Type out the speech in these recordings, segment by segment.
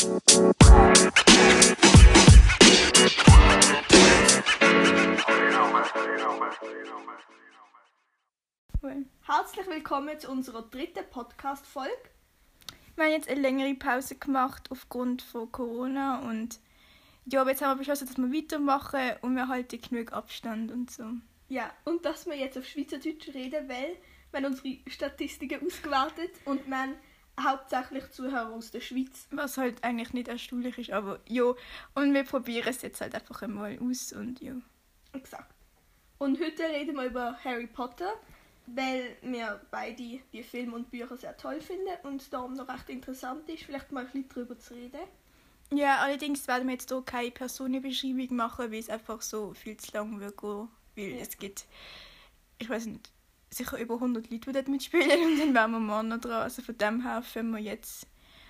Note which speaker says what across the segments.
Speaker 1: Herzlich willkommen zu unserer dritten Podcast-Folge.
Speaker 2: Wir haben jetzt eine längere Pause gemacht aufgrund von Corona und ja, aber jetzt haben wir beschlossen, dass wir weitermachen und wir halten genug Abstand und so.
Speaker 1: Ja, und dass wir jetzt auf Schweizerdeutsch reden, weil wir haben unsere Statistiken ausgewertet und wir haben hauptsächlich Zuhörer aus der Schweiz.
Speaker 2: Was halt eigentlich nicht erstaunlich ist, aber ja. Und wir probieren es jetzt halt einfach einmal aus und ja.
Speaker 1: Exakt. Und heute reden wir über Harry Potter, weil wir beide die Filme und Bücher sehr toll finden und es darum noch recht interessant ist, vielleicht mal ein bisschen darüber zu reden.
Speaker 2: Ja, allerdings werden wir jetzt hier keine Personenbeschreibung machen, weil es einfach so viel zu lang wird gehen. Weil es gibt, ich weiß nicht, sicher über 100 Leute, die dort mitspielen und dann wären wir morgen noch dran. Also von dem her fangen wir jetzt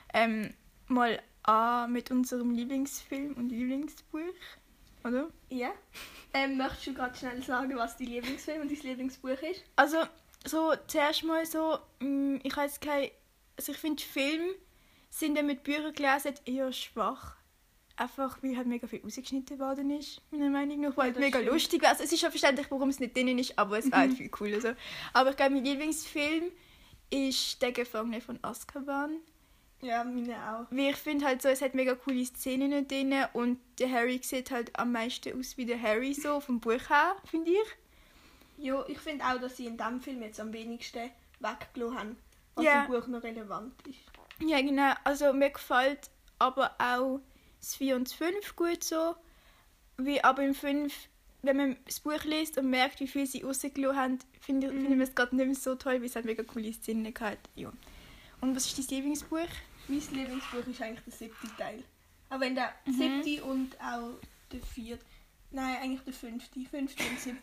Speaker 2: mal an mit unserem Lieblingsfilm und Lieblingsbuch, oder?
Speaker 1: Ja. Möchtest du gerade schnell sagen, was dein Lieblingsfilm und dein Lieblingsbuch ist?
Speaker 2: Also, so zuerst mal so, ich weiß keine, also ich finde Filme sind dann mit Büchern gelesen eher schwach. Einfach, weil halt mega viel rausgeschnitten worden ist, meiner Meinung nach. Weil halt mega stimmt. Lustig war. Also, es ist schon verständlich, warum es nicht drin ist, aber es war halt viel cooler. So. Aber ich glaube, mein Lieblingsfilm ist «Der Gefangene von Azkaban».
Speaker 1: Ja, meine auch.
Speaker 2: Weil ich finde halt so, es hat mega coole Szenen drin und der Harry sieht halt am meisten aus wie der Harry so, vom Buch her, finde ich.
Speaker 1: Ja, ich finde auch, dass sie in diesem Film jetzt am wenigsten weggelassen haben, was
Speaker 2: Ja.
Speaker 1: im Buch noch relevant ist.
Speaker 2: Ja, genau. Also mir gefällt aber auch das 4 und das 5 gut so. Wie aber im 5, wenn man das Buch liest und merkt, wie viel sie rausgelassen haben, finde ich es gerade nicht mehr so toll, weil es halt mega coole Szenen gehabt. Ja. Und was ist dein Lieblingsbuch?
Speaker 1: Mein Lieblingsbuch ist eigentlich der 7. Teil. Auch wenn der 7. und auch der 4. Nein, eigentlich der 5. 5. und 7.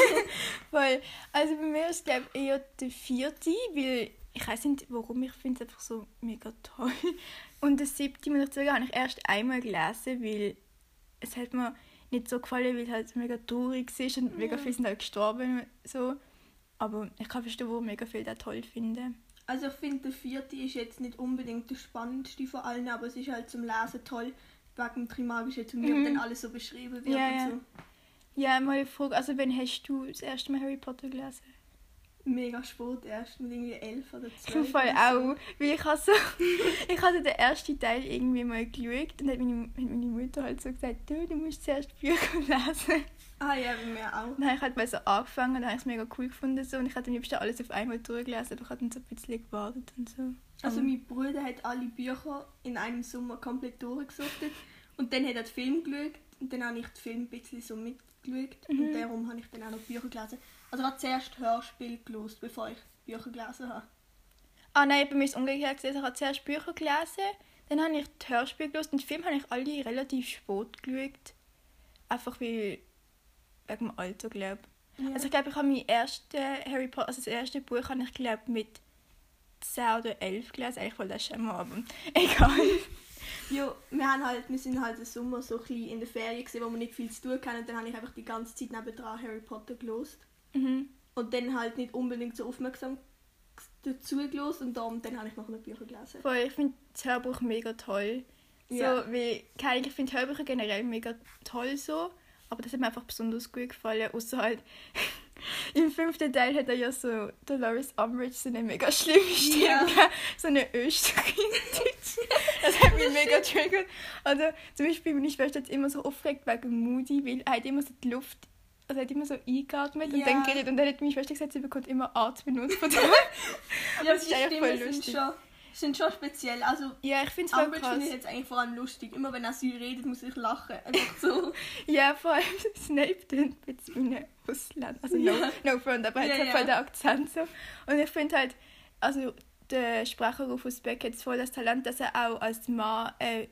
Speaker 2: Weil, also bei mir ist es glaube ich eher der 4., weil ich weiß nicht warum, ich finde es einfach so mega toll. Und der 7., muss ich sagen, habe ich erst einmal gelesen, weil es hat mir nicht so gefallen, weil es halt mega traurig ist und mega viele sind halt gestorben. So. Aber ich kann verstehen, warum mega viele das toll finden.
Speaker 1: Also ich finde, der 4. ist jetzt nicht unbedingt der spannendste von allen, aber es ist halt zum Lesen toll, wegen dem Trimagischen Turnier, und dann alles so beschrieben wird und so.
Speaker 2: Ja, mal eine Frage, also wann hast du das erste Mal Harry Potter gelesen?
Speaker 1: Mega spät, erst mit irgendwie 11 oder 12.
Speaker 2: Im Fall auch, weil ich hatte den ersten Teil irgendwie mal geschaut und hat meine Mutter halt so gesagt, du musst zuerst Bücher lesen.
Speaker 1: Ah ja, bei mir auch.
Speaker 2: Dann habe ich halt mal so angefangen und habe ich es mega cool gefunden so, und ich hatte am liebsten alles auf einmal durchgelesen, aber ich habe dann so ein bisschen gewartet und so.
Speaker 1: Also mein Bruder hat alle Bücher in einem Sommer komplett durchgesuchtet und dann hat er den Film geschaut und dann habe ich den Film ein bisschen so mitgeschaut und darum habe ich dann auch noch Bücher gelesen. Also ich habe zuerst Hörspiel gelesen, bevor ich Bücher gelesen habe.
Speaker 2: Ah nein, bei mir ist es umgekehrt. Ich habe zuerst Bücher gelesen, dann habe ich die Hörspiele gelesen und die Filme habe ich alle relativ spät geschaut. Einfach wegen dem Alter, glaube ich. Ja. Also ich glaube, ich habe mein erstes Harry Potter, also das erste Buch habe ich glaube mit 10 oder 11 gelesen. Eigentlich wollte das schon mal, aber egal.
Speaker 1: Ja, wir sind halt im Sommer so ein bisschen in der Ferien gewesen, wo wir nicht viel zu tun hatten, und dann habe ich einfach die ganze Zeit nebendran Harry Potter gelesen. Und dann halt nicht unbedingt so aufmerksam dazu gelesen und dann habe ich noch Bücher gelesen.
Speaker 2: Voll, ich finde das Hörbuch mega toll.
Speaker 1: Ja.
Speaker 2: So, wie, ich finde Hörbücher generell mega toll so, aber das hat mir einfach besonders gut gefallen, außer halt im 5. Teil hat er ja so Dolores Umbridge so eine mega schlimme Stimme, so eine Österreicherin. Das hat mich mega triggert. Also zum Beispiel meine Schwester hat immer so aufgeregt wegen Moody, weil er hat immer so die Luft, also er hat immer so eingeatmet und dann geredet, und dann hat meine Schwester gesagt, sie bekommt immer Atmen von dem.
Speaker 1: Ja, das ist eigentlich voll lustig. Sind schon speziell. Also,
Speaker 2: ja, ich finde es voll
Speaker 1: Umbridge
Speaker 2: krass.
Speaker 1: finde ich jetzt eigentlich vor allem lustig. Immer wenn er sie redet, muss ich lachen. Einfach so.
Speaker 2: Ja, vor allem Snape tut ein bisschen wie ein Ausländer. Also no front, aber er hat voll den Akzent so. Und ich finde halt, also der Sprecher Rufus Beck hat voll das Talent, dass er auch als Mann eine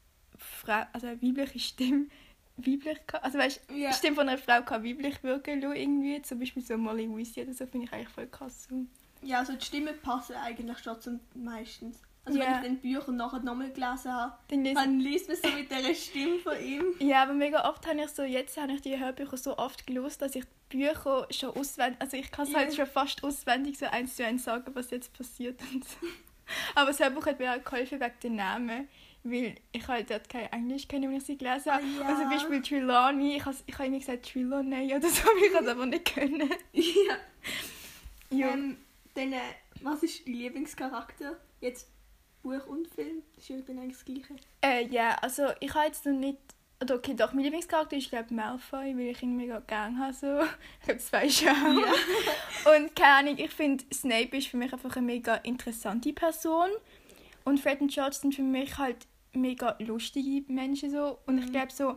Speaker 2: weibliche Stimme weiblich kann. Also weißt, die Stimme von einer Frau kann weiblich wirken lassen, irgendwie. Zum Beispiel so Molly Weasley oder so, finde ich eigentlich voll krass. So.
Speaker 1: Ja, also die Stimmen passen eigentlich schon meistens. Also wenn ich den Bücher nachher nochmal gelesen habe, dann liest man so mit dieser Stimme von ihm.
Speaker 2: Ja, aber mega oft habe ich die Hörbücher so oft gelesen, dass ich die Bücher schon auswendig, also ich kann es halt schon fast auswendig so 1:1 sagen, was jetzt passiert und so. Aber das Hörbuch hat mir auch geholfen wegen den Namen. Weil ich halt dort kein Englisch kenne, wenn ich sie gelesen habe.
Speaker 1: Ja.
Speaker 2: Und zum Beispiel Trelawney, ich habe immer gesagt Trelawney oder so, ich habe es aber nicht können.
Speaker 1: Ja.
Speaker 2: Ja.
Speaker 1: Dann, was ist dein Lieblingscharakter? Jetzt Buch und Film? Das ist ja dann eigentlich das Gleiche.
Speaker 2: Ja, also ich habe jetzt noch nicht... Oder okay, doch, mein Lieblingscharakter ist, glaube ich, Malfoy, weil ich ihn mega gerne habe. So. Ich glaube, das weisst du auch. Ja. Und keine Ahnung, ich finde, Snape ist für mich einfach eine mega interessante Person. Und Fred und George sind für mich halt mega lustige Menschen. So. Und ich glaube, so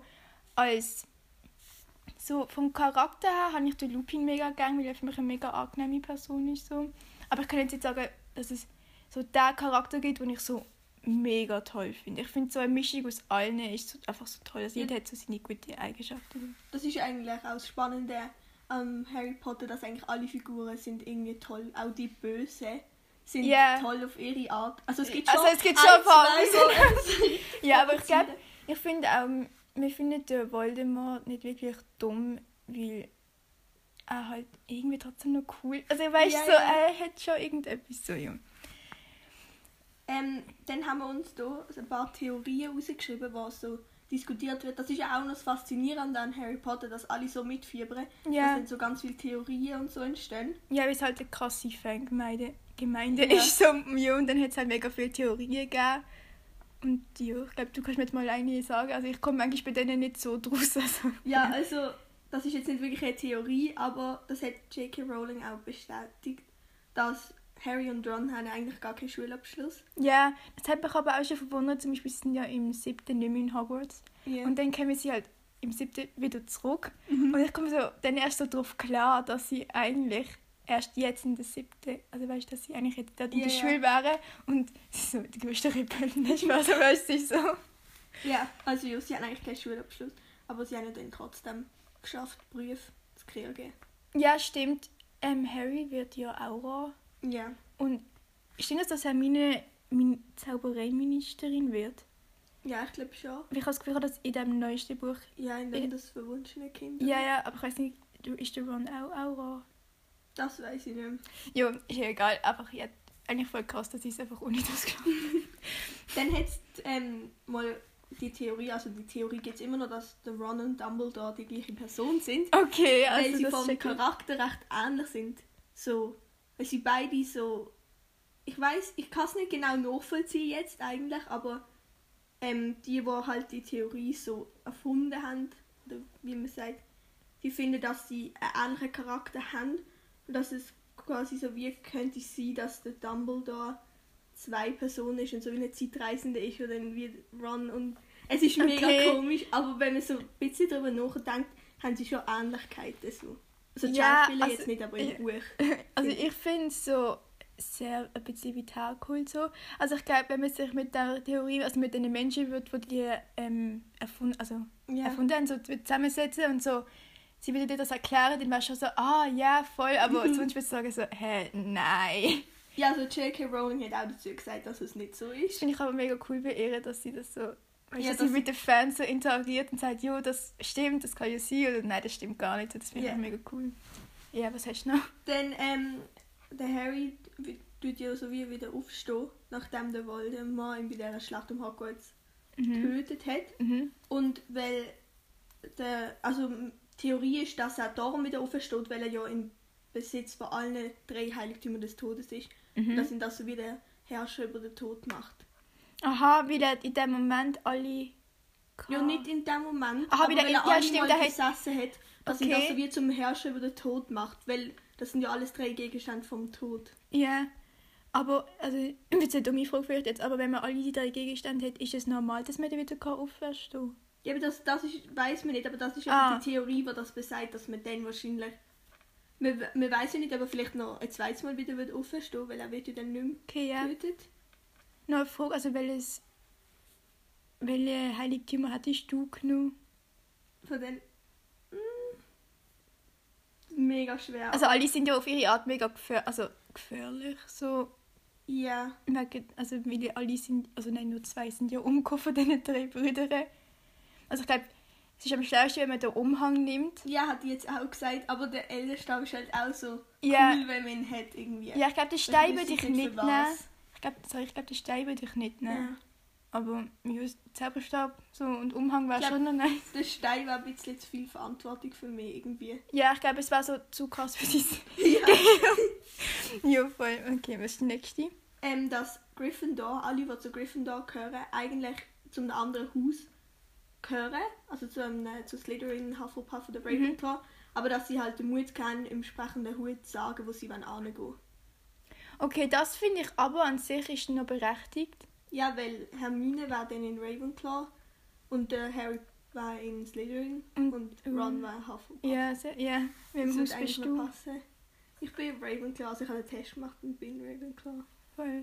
Speaker 2: vom Charakter her habe ich den Lupin mega gerne, weil er für mich eine mega angenehme Person ist. So. Aber ich kann jetzt nicht sagen, dass es so den Charakter gibt, den ich so mega toll finde. Ich finde, so eine Mischung aus allen ist so, einfach so toll. Also jeder hat so seine guten Eigenschaften.
Speaker 1: Das ist eigentlich auch das Spannende am Harry Potter, dass eigentlich alle Figuren sind irgendwie toll. Auch die Bösen sind toll auf ihre Art. Also es gibt schon
Speaker 2: ein paar.
Speaker 1: So
Speaker 2: ja, aber ich finde auch, wir finden den Voldemort nicht wirklich dumm, weil er halt irgendwie trotzdem noch cool. Also weißt du, er hat schon irgendetwas so, ja.
Speaker 1: Dann haben wir uns hier ein paar Theorien rausgeschrieben, was so diskutiert wird. Das ist ja auch noch das Faszinierende an Harry Potter, dass alle so mitfiebern.
Speaker 2: Ja.
Speaker 1: Dass dann so ganz viele Theorien und so entstehen.
Speaker 2: Ja, weil es halt eine krasse Fangemeinde ist. So, ja, und dann hat es halt mega viele Theorien gegeben. Und ja, ich glaube, du kannst mir jetzt mal eine sagen. Also ich komme eigentlich bei denen nicht so draus. Also.
Speaker 1: Ja, also das ist jetzt nicht wirklich eine Theorie, aber das hat J.K. Rowling auch bestätigt, dass Harry und Ron haben eigentlich gar keinen Schulabschluss.
Speaker 2: Ja, das hat mich aber auch schon verwundert. Zum Beispiel sind ja im 7. nicht mehr in Hogwarts. Yeah. Und dann kommen sie halt im 7. wieder zurück. Und ich komme so dann erst so darauf klar, dass sie eigentlich erst jetzt in der 7. Also weißt du, dass sie eigentlich jetzt dort in der Schule wären. Und sie so die größte Rebellen, nicht mehr so, weißt du, so.
Speaker 1: Ja, also ja, sie haben eigentlich keinen Schulabschluss. Aber sie haben ja dann trotzdem geschafft, Berufe zu kriegen.
Speaker 2: Ja, stimmt. Harry wird ja Aura.
Speaker 1: Ja.
Speaker 2: Und stimmt es, dass Hermine Zaubereiministerin wird?
Speaker 1: Ja, ich glaube schon.
Speaker 2: Ich habe das Gefühl, dass in dem neuesten Buch...
Speaker 1: Ja, in dem das verwunschene Kind.
Speaker 2: Ja, aber ich weiß nicht, ist der Ron auch Aura?
Speaker 1: Das weiß ich nicht mehr.
Speaker 2: Ja, ist ja egal. Einfach eigentlich voll krass, dass ich es einfach ohne das gemacht habe.
Speaker 1: Dann hat es mal die Theorie, also die Theorie gibt es immer noch, dass der Ron und Dumbledore die gleiche Person sind.
Speaker 2: Okay, also
Speaker 1: weil sie
Speaker 2: das
Speaker 1: vom Charakter recht ähnlich sind. So, weil sie beide so... Ich weiß, ich kann es nicht genau nachvollziehen jetzt eigentlich, aber die halt die Theorie so erfunden haben, oder wie man sagt, die finden, dass sie einen ähnlichen Charakter haben und dass es quasi so wie könnte es sein, dass der Dumbledore zwei Personen ist und so wie eine Zeitreisende ist oder wie Ron und... Es ist mega komisch, aber wenn man so ein bisschen darüber nachdenkt, haben sie schon Ähnlichkeiten so. Also die Schauspieler also, jetzt nicht, aber im Buch.
Speaker 2: Also ich finde es so sehr ein bisschen vital cool so. Also ich glaube, wenn man sich mit der Theorie, also mit den Menschen wird, die erfunden haben, so zusammensetzen und so, sie würden dir das erklären, dann wärst du schon so, ja, voll, aber sonst würdest du sagen so, nein.
Speaker 1: Ja, also J.K. Rowling hat auch dazu gesagt, dass es nicht so ist.
Speaker 2: Finde ich aber mega cool bei ihr, dass sie das so, dass sie mit den Fans so interagiert und sagt, jo, das stimmt, das kann ja sein, oder nein, das stimmt gar nicht. Das finde ich mega cool. Ja, was hast du noch?
Speaker 1: Dann, der Harry tut ja so wie wieder aufstehen, nachdem der Voldemort ihn bei dieser Schlacht um Hogwarts getötet hat. Und weil die Theorie ist, dass er darum wieder aufsteht, weil er ja im Besitz von allen 3 Heiligtümern des Todes ist. Und dass ihn das so wie der Herrscher über den Tod macht.
Speaker 2: Aha, weil er in dem Moment alle...
Speaker 1: Ja, nicht in dem Moment,
Speaker 2: aber
Speaker 1: weil er alle
Speaker 2: stimmt,
Speaker 1: mal besessen hat, dass ihn das so wie zum Herrscher über den Tod macht, weil das sind ja alles 3 Gegenstände vom Tod.
Speaker 2: Ja, aber, also, ich bin jetzt eine dumme Frage vielleicht jetzt, aber wenn man alle die 3 Gegenstände hat, ist es normal, dass man dann wieder aufstehen kann?
Speaker 1: Ja, aber das weiss man nicht, aber das ist ja die Theorie, die das besagt, dass man dann wahrscheinlich... Man weiss ja nicht, aber vielleicht noch ein zweites Mal wieder aufstehen, weil er wird ja dann nicht mehr getötet.
Speaker 2: Noch eine Frage, also welche Heiligtümer hattest du genommen?
Speaker 1: Von den... mega schwer.
Speaker 2: Also alle sind ja auf ihre Art mega gefährlich, so...
Speaker 1: Ja.
Speaker 2: Also weil alle sind... Also nein, nur 2 sind ja umgekommen von diesen 3 Brüdern. Also ich glaube, es ist am schlausten, wenn man den Umhang nimmt.
Speaker 1: Ja, hat die jetzt auch gesagt, aber der Elderstab ist halt auch so cool, wenn man ihn hat irgendwie.
Speaker 2: Ja, ich glaube, den Stein würde ich mitnehmen. Ich den Stein würde ich nicht nehmen.
Speaker 1: Ja.
Speaker 2: Aber ja, Zauberstab so und Umhang wäre schon noch nice.
Speaker 1: Der Stein war ein bisschen zu viel Verantwortung für mich irgendwie.
Speaker 2: Ja, ich glaube, es war so zu krass für sie.
Speaker 1: Ja.
Speaker 2: Ja, voll. Okay, was ist die nächste?
Speaker 1: Dass Gryffindor, alle, die zu Gryffindor gehören, eigentlich zu einem anderen Haus gehören. Also zu Slytherin, Hufflepuff oder Ravenclaw. Aber dass sie halt den Mut haben, im sprechenden Hut zu sagen, wo sie hingehen wollen.
Speaker 2: Okay, das finde ich aber an sich ist noch berechtigt.
Speaker 1: Ja, weil Hermine war dann in Ravenclaw und Harry war in Slytherin und Ron war in Hufflepuff.
Speaker 2: Ja, ja. Wem
Speaker 1: Das
Speaker 2: muss
Speaker 1: würde eigentlich
Speaker 2: bist
Speaker 1: noch
Speaker 2: du?
Speaker 1: passen. Ich bin Ravenclaw, also ich habe einen Test gemacht und bin Ravenclaw.
Speaker 2: Voll.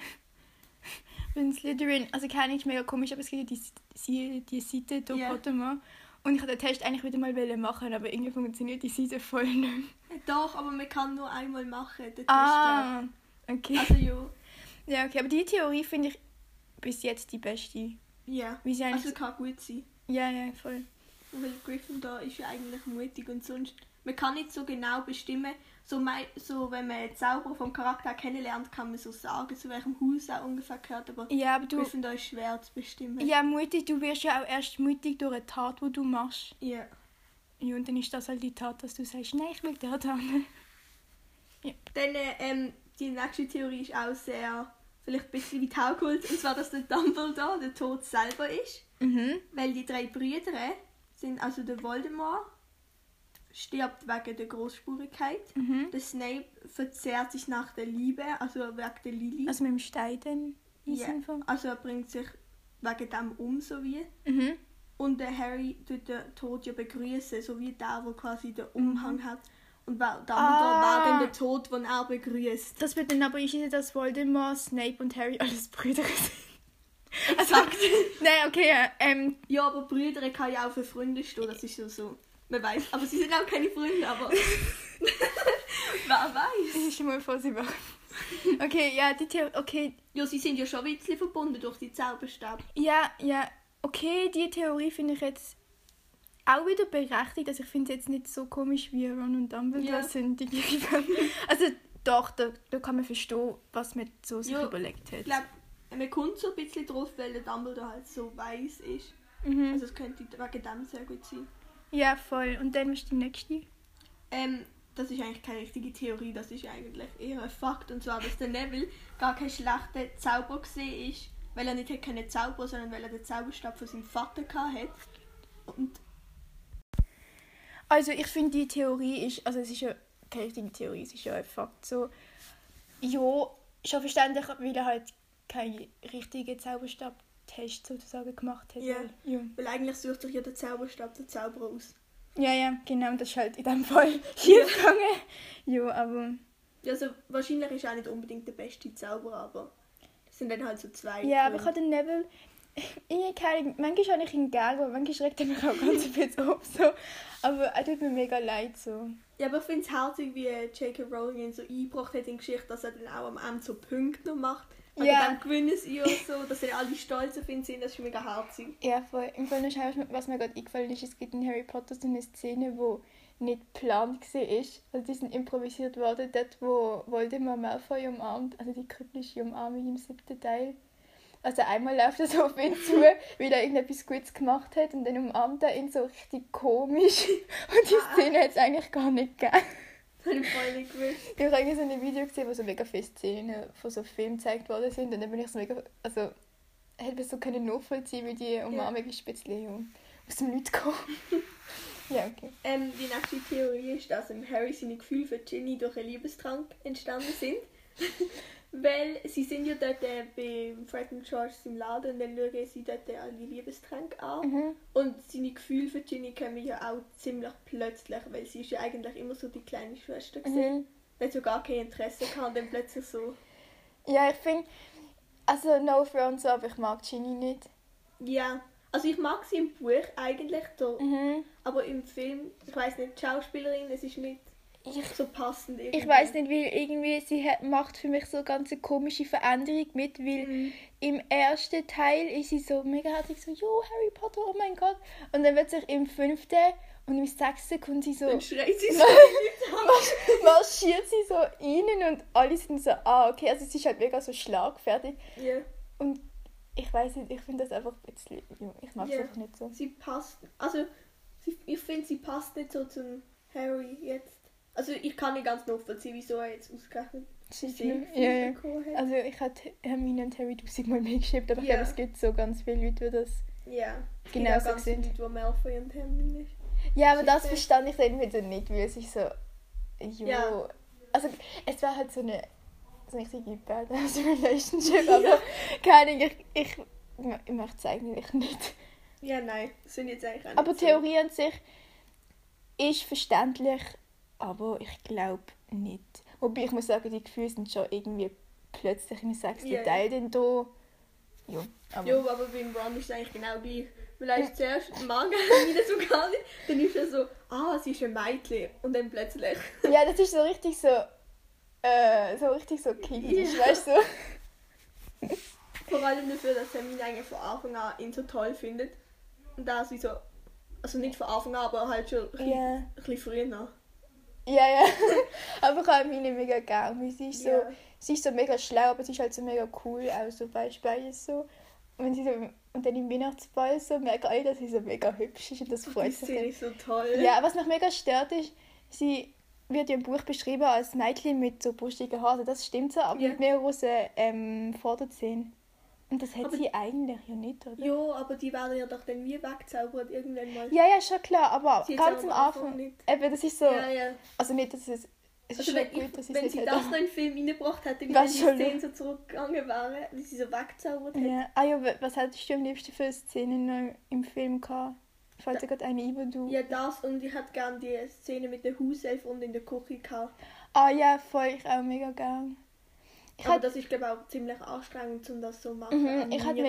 Speaker 2: Bin Slytherin, also keine ist mega komisch, aber es gibt ja die Seite da
Speaker 1: Ja.
Speaker 2: yeah. Und ich wollte den Test eigentlich wieder mal machen, aber irgendwie funktioniert die Seite voll nicht.
Speaker 1: Doch, aber man kann nur einmal machen, den Test.
Speaker 2: Ah, okay.
Speaker 1: Also ja.
Speaker 2: Ja, okay, aber die Theorie finde ich bis jetzt die beste.
Speaker 1: Ja,
Speaker 2: Wie sie eigentlich...
Speaker 1: also kann gut sein.
Speaker 2: Ja, voll.
Speaker 1: Weil Gryffindor ist ja eigentlich mutig und sonst... Man kann nicht so genau bestimmen, so wenn man den Zauberer vom Charakter kennenlernt, kann man so sagen, zu welchem Haus er ungefähr gehört, aber
Speaker 2: Ja, aber du...
Speaker 1: Gryffindor ist schwer zu bestimmen.
Speaker 2: Ja, mutig, du wirst ja auch erst mutig durch eine Tat, die du machst.
Speaker 1: Ja.
Speaker 2: Ja, und dann ist das halt die Tat, dass du sagst, nein, ich will dort hin.
Speaker 1: Dann, die nächste Theorie ist auch sehr, vielleicht ein bisschen weit hergeholt, und zwar, dass der Dumbledore der Tod selber ist.
Speaker 2: Mhm.
Speaker 1: Weil die 3 Brüder sind, also der Voldemort stirbt wegen der Großspurigkeit.
Speaker 2: Mhm.
Speaker 1: Der Snape verzehrt sich nach der Liebe, also wegen der Lily.
Speaker 2: Also mit dem Stein dann?
Speaker 1: Ja, also er bringt sich wegen dem um, so wie.
Speaker 2: Mhm.
Speaker 1: Und der Harry tut den Tod ja begrüßen, so wie der quasi den Umhang hat. Und Dumbledore war dann der Tod, den er begrüßt.
Speaker 2: Das wird dann aber ich dass Voldemort, Snape und Harry alles Brüder sind.
Speaker 1: Exakt.
Speaker 2: Nein, okay,
Speaker 1: Ja, aber Brüder kann ja auch für Freunde stehen, das ist ja so. Man weiß, aber sie sind auch keine Freunde, aber wer weiß.
Speaker 2: ich schon mal vor sie war. Okay, ja, die Theorie, okay.
Speaker 1: Ja, sie sind ja schon ein bisschen verbunden durch die Zauberstab.
Speaker 2: Ja, okay, die Theorie finde ich jetzt auch wieder berechtigt. Also ich finde es jetzt nicht so komisch, wie Ron und Dumbledore sind. Also doch, da kann man verstehen, was man so sich überlegt hat.
Speaker 1: Ich glaube, man kommt so ein bisschen drauf, weil der Dumbledore halt so weiss ist.
Speaker 2: Mhm.
Speaker 1: Also es könnte wegen dem sehr gut sein.
Speaker 2: Ja, voll. Und dann ist die nächste.
Speaker 1: Das ist eigentlich keine richtige Theorie, das ist eigentlich eher ein Fakt. Und zwar, dass der Neville gar kein schlechter Zauberer gesehen ist, weil er nicht hat zaubern, sondern weil er den Zauberstab von seinem Vater hatte. Und
Speaker 2: Also ich finde die Theorie ist, also es ist ja keine richtige Theorie, es ist ja ein Fakt so. Ja, schon verständlich, weil er halt keinen richtigen Zauberstab-Test sozusagen gemacht hat.
Speaker 1: Ja.
Speaker 2: Ja.
Speaker 1: Weil eigentlich sucht sich ja der Zauberstab den Zauberer aus.
Speaker 2: Ja, genau, und das ist halt in dem Fall schief gegangen. Ja, aber...
Speaker 1: Ja, also wahrscheinlich ist er auch nicht unbedingt der beste Zauberer, aber es sind dann halt so 2.
Speaker 2: Ja, aber ich habe den Neville... Manchmal habe ich ihn gerne, aber manchmal schreckt er mich auch ganz ein bisschen ab. So. Aber er tut mir mega leid. So.
Speaker 1: Ja, aber ich finde es herzig, wie J.K. Rowling ihn so eingebracht hat in die Geschichte, dass er dann auch am Ende so Punkte noch macht. Aber dann gewinnen sie auch so, dass dann alle stolz auf ihn sind, das ist mega herzig.
Speaker 2: Ja, voll. Im Fall was mir gerade eingefallen ist, es gibt in Harry Potter so eine Szene, wo nicht geplant war. Also die sind improvisiert worden, dort wo Voldemort Malfoy umarmt, also die kryptische Umarmung im 7. Teil. Also einmal läuft er so auf ihn zu, weil er irgendetwas Gutes gemacht hat und dann umarmt er ihn so richtig komisch. Und die Szene hat es eigentlich gar nicht gegeben.
Speaker 1: Das habe ich voll nicht gewusst.
Speaker 2: Ich habe eigentlich so ein Video gesehen, wo so mega viele Szenen von so Filmen gezeigt worden sind und dann bin ich so mega... Also, hätte man so können nachvollziehen, wie die Umarmung ist ein bisschen aus dem Nichts gekommen. Ja, okay.
Speaker 1: Die nächste Theorie ist, dass Harry seine Gefühle für Ginny durch einen Liebestrank entstanden sind. Weil sie sind ja dort bei Fred und George im Laden und dann schauen sie dort alle Liebestränke an.
Speaker 2: Mhm.
Speaker 1: Und seine Gefühle für Ginny kommen ja auch ziemlich plötzlich, weil sie ist ja eigentlich immer so die kleine Schwester gewesen. Weil sie gar kein Interesse hatte und dann plötzlich so...
Speaker 2: Ja, ich finde... Also, no offense, so, aber ich mag Ginny nicht.
Speaker 1: Ja, also ich mag sie im Buch eigentlich, aber im Film, ich weiss nicht, die Schauspielerin, es ist nicht... so passend irgendwie.
Speaker 2: Ich weiß nicht, weil irgendwie macht für mich so eine ganz komische Veränderung mit, weil im ersten Teil ist sie so mega herzig so, jo, Harry Potter, oh mein Gott. Und dann wird sich im 5. und im 6. kommt sie so...
Speaker 1: Dann schreit sie so
Speaker 2: marschiert sie so rein und alle sind so, okay, also sie ist halt mega so schlagfertig.
Speaker 1: Yeah.
Speaker 2: Und ich weiß nicht, ich finde das einfach ein bisschen... Ich mag es einfach nicht so.
Speaker 1: Sie passt... Also, ich finde, sie passt nicht so zum Harry jetzt. Also, ich kann nicht ganz nachvollziehen, wieso er jetzt ausgerechnet
Speaker 2: ja. Also, ich hatte Hermine und Harry 1000-mal mehr geschrieben, aber ich glaube, es gibt so ganz viele Leute, die das genau so sind.
Speaker 1: Leute, die Malfoy und Hermine ist.
Speaker 2: Ja, aber das verstand ich dann wieder nicht, weil es ist so...
Speaker 1: Ja.
Speaker 2: Also, es war halt so eine richtige Badass Relationship, aber keine Ahnung, ich möchte es eigentlich nicht.
Speaker 1: Ja, nein, das sind jetzt eigentlich auch nicht
Speaker 2: aber
Speaker 1: so.
Speaker 2: Theorie an sich ist verständlich, aber ich glaube nicht. Wobei ich muss sagen, die Gefühle sind schon irgendwie plötzlich im 6. Teil dann da. Ja,
Speaker 1: aber beim Ron ist es eigentlich genau gleich. Weil er ist zuerst mag Hermine so gar nicht, dann ist er so, sie ist ein Mädchen und dann plötzlich...
Speaker 2: Ja, das ist so richtig so kindisch, weißt du?
Speaker 1: Vor allem dafür, dass Hermine eigentlich von Anfang an ihn so toll findet. Und da sie so, also nicht von Anfang an, aber halt schon ein bisschen früher.
Speaker 2: Ja. Aber ich habe Hermine mega gern, weil sie ist so mega schlau, aber sie ist halt so mega cool, auch so beispielsweise so. Und dann im Weihnachtsball so merke ich, dass sie so mega hübsch ist und das freut mich.
Speaker 1: Die Szene ist so toll.
Speaker 2: Ja, was mich mega stört ist, sie wird ja im Buch beschrieben als Mädchen mit so brustigen Haaren, das stimmt so, aber mit mehr großen Vorderzähnen. Und das hat sie eigentlich ja nicht, oder?
Speaker 1: Ja, aber die werden ja doch dann wie weggezaubert irgendwann mal.
Speaker 2: Ja, schon klar, aber
Speaker 1: sie
Speaker 2: ganz am Anfang
Speaker 1: nicht.
Speaker 2: Eben, das ist so...
Speaker 1: Ja.
Speaker 2: Also nicht, dass es... Es ist
Speaker 1: also
Speaker 2: schon gut, dass
Speaker 1: wenn sie das noch in den Film reingebracht hätte, wie
Speaker 2: dann
Speaker 1: die Szene so zurückgegangen wäre, wie sie so weggezaubert hätte.
Speaker 2: Ja. Was hättest du am liebsten für Szenen im Film gehabt? Falls dir gerade eine ein, du...
Speaker 1: Ja, das und ich hätte gerne die Szene mit der Hauself und in der Küche gehabt.
Speaker 2: Ja, voll, ich auch mega gern.
Speaker 1: Aber das ist, glaube ich, auch ziemlich anstrengend, um das so zu machen.
Speaker 2: Ich hatte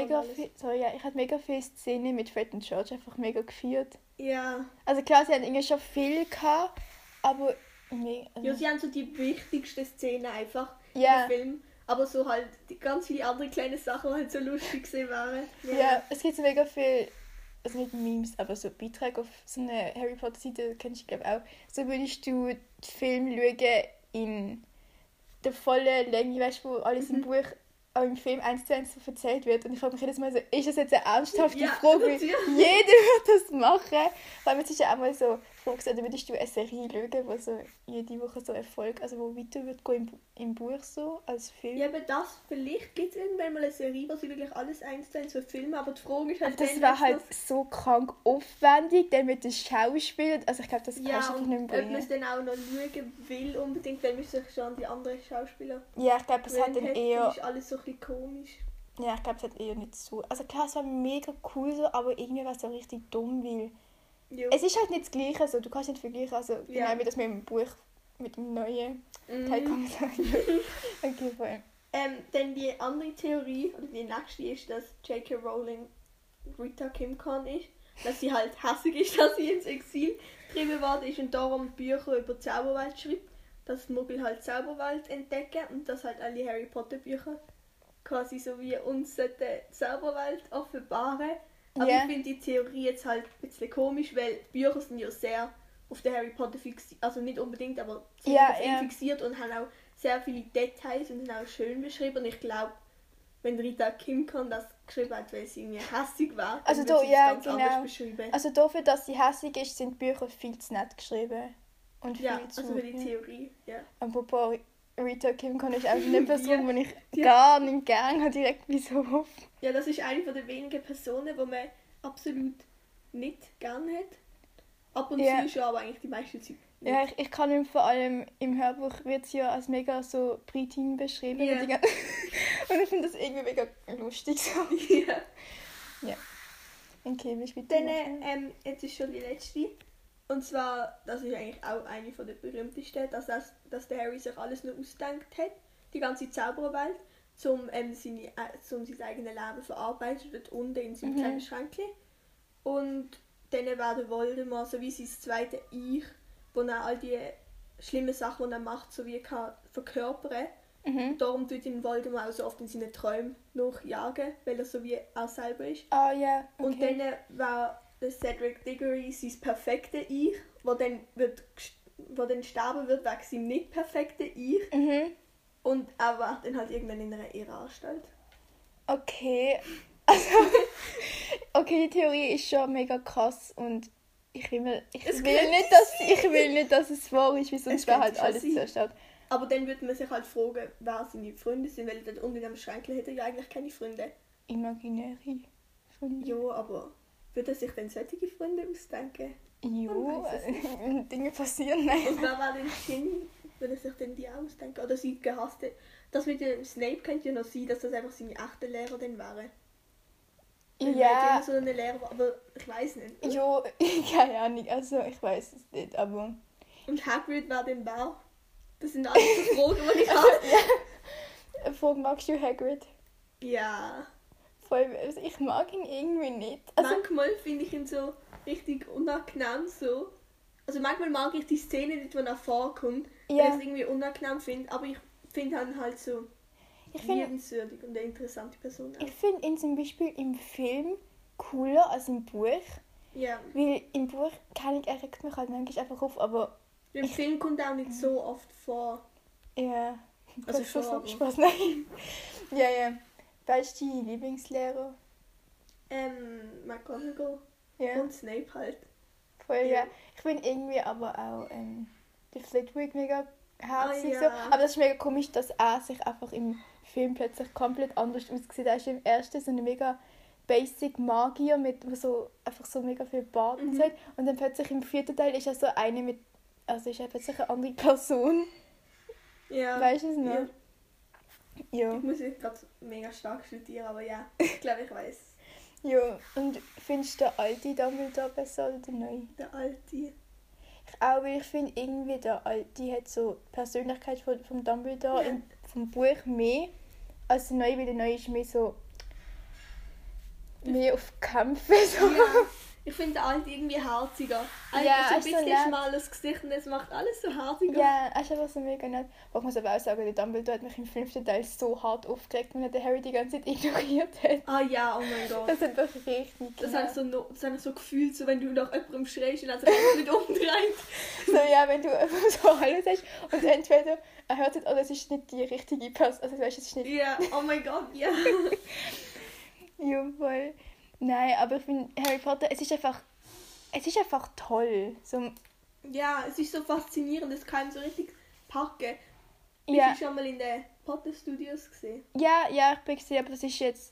Speaker 2: mega viele Szenen mit Fred und George einfach mega gefeiert.
Speaker 1: Ja.
Speaker 2: Also klar, sie hatten irgendwie schon viel gehabt, aber...
Speaker 1: Ja, sie haben so die wichtigsten Szenen einfach im Film. Aber so halt ganz viele andere kleine Sachen, die halt so lustig gewesen wären.
Speaker 2: Ja, es gibt so mega viel... Also nicht Memes, aber so Beiträge auf so einer Harry Potter Seite, kennst du glaube auch. So würdest du den Film schauen in der vollen Länge, weißt du, wo alles im Buch, auch im Film 1:1 so erzählt wird. Und ich frage mich jedes Mal so, ist das jetzt eine ernsthafte Frage? Jeder wird das machen. Weil es ist ja auch mal so, oder würdest du eine Serie schauen, die so jede Woche so Erfolg, also wo weiter wird gehen im Buch so, als Film?
Speaker 1: Ja, aber vielleicht gibt es irgendwann mal eine Serie, wo sie wirklich alles 1:1 so filmen, aber die Frage ist halt...
Speaker 2: Aber das war halt so krank aufwendig, dann mit den Schauspielern, also ich glaube, das kannst du einfach nicht mehr bringen.
Speaker 1: Ob man es dann auch noch schauen will unbedingt, wenn man sich schon an die anderen Schauspieler...
Speaker 2: Ja, ich glaube, es hat dann eher...
Speaker 1: ist alles so ein bisschen komisch.
Speaker 2: Ja, ich glaube, es hat eher nicht so... Also klar, es war mega cool so, aber irgendwie war es so richtig dumm, weil... Jo. Es ist halt nicht das Gleiche, also du kannst nicht vergleichen, also genau wie das mit dem Buch, mit dem neuen Teil kann man sagen. Okay, voll.
Speaker 1: Dann die andere Theorie, oder die nächste ist, dass J.K. Rowling Rita Kimcorn ist, dass sie halt hässig ist, dass sie ins Exil getrieben worden ist und darum Bücher über die Zauberwelt schreibt, dass Muggel halt Zauberwelt entdecken und dass halt alle Harry Potter Bücher quasi so wie uns die Zauberwelt offenbaren. Aber ich finde die Theorie jetzt halt ein bisschen komisch, weil die Bücher sind ja sehr auf den Harry Potter fixiert, also nicht unbedingt, aber fixiert und haben auch sehr viele Details und sind auch schön beschrieben. Und ich glaube, wenn Rita Kimcorn das geschrieben hat, weil sie irgendwie hässig war,
Speaker 2: also
Speaker 1: dann
Speaker 2: sie das ganz
Speaker 1: anders beschrieben.
Speaker 2: Also dafür, dass sie hässig ist, sind die Bücher viel zu nett geschrieben. Und viel zu...
Speaker 1: also für die Theorie, ja.
Speaker 2: Apropos Rita Kimcorn ist auch eine Person, die ich gar nicht gerne habe, direkt wie so oft.
Speaker 1: Ja, das ist eine der wenigen Personen, die man absolut nicht gerne hat. Ab und zu schon, aber eigentlich die meiste Zeit nicht.
Speaker 2: Ja, ich kann ihm vor allem im Hörbuch wird sie ja als mega so Britin beschrieben. Yeah. Und ich finde das irgendwie mega lustig so.
Speaker 1: Ja.
Speaker 2: Ja. Okay, wie spielt
Speaker 1: dann jetzt ist schon die letzte. Und zwar, das ist eigentlich auch eine von der berühmtesten, dass der Harry sich alles nur ausgedacht hat, die ganze Zaubererwelt, um sein eigenes Leben verarbeitet wird unten in seinem kleinen Schränkchen. Und dann war der Voldemort, so wie sein zweites Ich, wo er all die schlimme Sachen, die er macht, so wie kann verkörpern.
Speaker 2: Mhm.
Speaker 1: Darum tut ihn Voldemort auch so oft in seinen Träumen nachjagen, weil er so wie er selber ist.
Speaker 2: Ah ja, okay.
Speaker 1: Und dann war der Cedric Diggory sein perfekte Ich, wo dann sterben wird wegen seinem nicht perfekten Ich.
Speaker 2: Mhm.
Speaker 1: Und er war dann halt irgendwann in einer Irrenanstalt.
Speaker 2: Okay. Also, okay, die Theorie ist schon mega krass und ich will nicht, dass es wahr ist, weil sonst wäre halt alles zerstört.
Speaker 1: Aber dann würde man sich halt fragen, wer seine Freunde sind, weil dort unten am Schränkchen hat er ja eigentlich keine Freunde.
Speaker 2: Imaginäre Freunde.
Speaker 1: Ja, aber würde er sich dann solche Freunde ausdenken?
Speaker 2: Jo, Dinge passieren, nein.
Speaker 1: Und wer war denn Ginny? Würde er sich denn die auch ausdenken? Oder sie gehasste? Das mit dem Snape könnte ja noch sein, dass das einfach seine echte Lehrer dann wären.
Speaker 2: Ja.
Speaker 1: So eine Lehrer, aber ich weiß nicht.
Speaker 2: Jo, keine Ahnung, also ich weiß es nicht, aber...
Speaker 1: Und Hagrid war dann wer? Das sind alles so Fragen, die ich habe.
Speaker 2: Ja. Frage, magst du Hagrid?
Speaker 1: Ja.
Speaker 2: Voll, also ich mag ihn irgendwie nicht. Also,
Speaker 1: manchmal finde ich ihn so richtig unangenehm so. Also manchmal mag ich die Szene nicht, wo er vorkommt, weil ich es irgendwie unangenehm finde, aber ich finde ihn halt so liebenswürdig und eine interessante Person.
Speaker 2: Ich finde ihn zum Beispiel im Film cooler als im Buch.
Speaker 1: Ja.
Speaker 2: Weil im Buch, er regt mich halt manchmal einfach auf, aber...
Speaker 1: Im Film kommt er auch nicht so oft vor.
Speaker 2: Ja.
Speaker 1: Also schon,
Speaker 2: so
Speaker 1: aber...
Speaker 2: Spaß, nein. Ja. Wer ist dein Lieblingslehrer?
Speaker 1: McGonagall
Speaker 2: Ja.
Speaker 1: und Snape halt.
Speaker 2: Voll, ja. Ich finde irgendwie aber auch die Flitwick mega herzig
Speaker 1: ja.
Speaker 2: so. Aber das ist mega komisch, dass er sich einfach im Film plötzlich komplett anders aussieht. Er ist im ersten so eine mega basic Magier mit so einfach so mega viel Bart und so. Und dann plötzlich im 4. Teil ist er so eine mit... Also ist er plötzlich eine andere Person.
Speaker 1: Ja.
Speaker 2: Weißt du es noch?
Speaker 1: Ja.
Speaker 2: Ja.
Speaker 1: Ich muss jetzt gerade mega stark studieren, aber ja, ich glaube, ich weiß.
Speaker 2: Ja, und findest du den alten Dumbledore besser oder den neuen?
Speaker 1: Der alte.
Speaker 2: Ich auch, weil ich finde irgendwie der alte hat so die Persönlichkeit vom Dumbledore vom Buch mehr als der neue, weil der neue ist mehr so mehr auf Kämpfe. So.
Speaker 1: Ja. Ich finde den alten irgendwie herziger.
Speaker 2: Ja,
Speaker 1: so ein bisschen
Speaker 2: so
Speaker 1: schmales Gesicht und es macht alles so herziger.
Speaker 2: Ja, er ist einfach so mega nett. Aber ich muss aber auch sagen, der Dumbledore hat mich im 5. Teil so hart aufgeregt, wenn er den Harry die ganze Zeit ignoriert hat.
Speaker 1: Ah ja, oh mein Gott.
Speaker 2: Das hat doch richtig
Speaker 1: Das hat so gefühlt, so wenn du nach jemandem schreist und er sich einfach nicht umdreht.
Speaker 2: So, ja, wenn du einfach so Hallo sagst und entweder er hört es oder es ist nicht die richtige Person. Also weißt du, es ist nicht...
Speaker 1: Ja, oh mein Gott, ja.
Speaker 2: Ja, voll. Nein, aber ich finde Harry Potter, es ist einfach toll. So,
Speaker 1: Ja, es ist so faszinierend, es kann so richtig packen.
Speaker 2: ja.
Speaker 1: Bist du schon mal in den Potter Studios gesehen?
Speaker 2: Ja, ich bin gesehen, aber das ist jetzt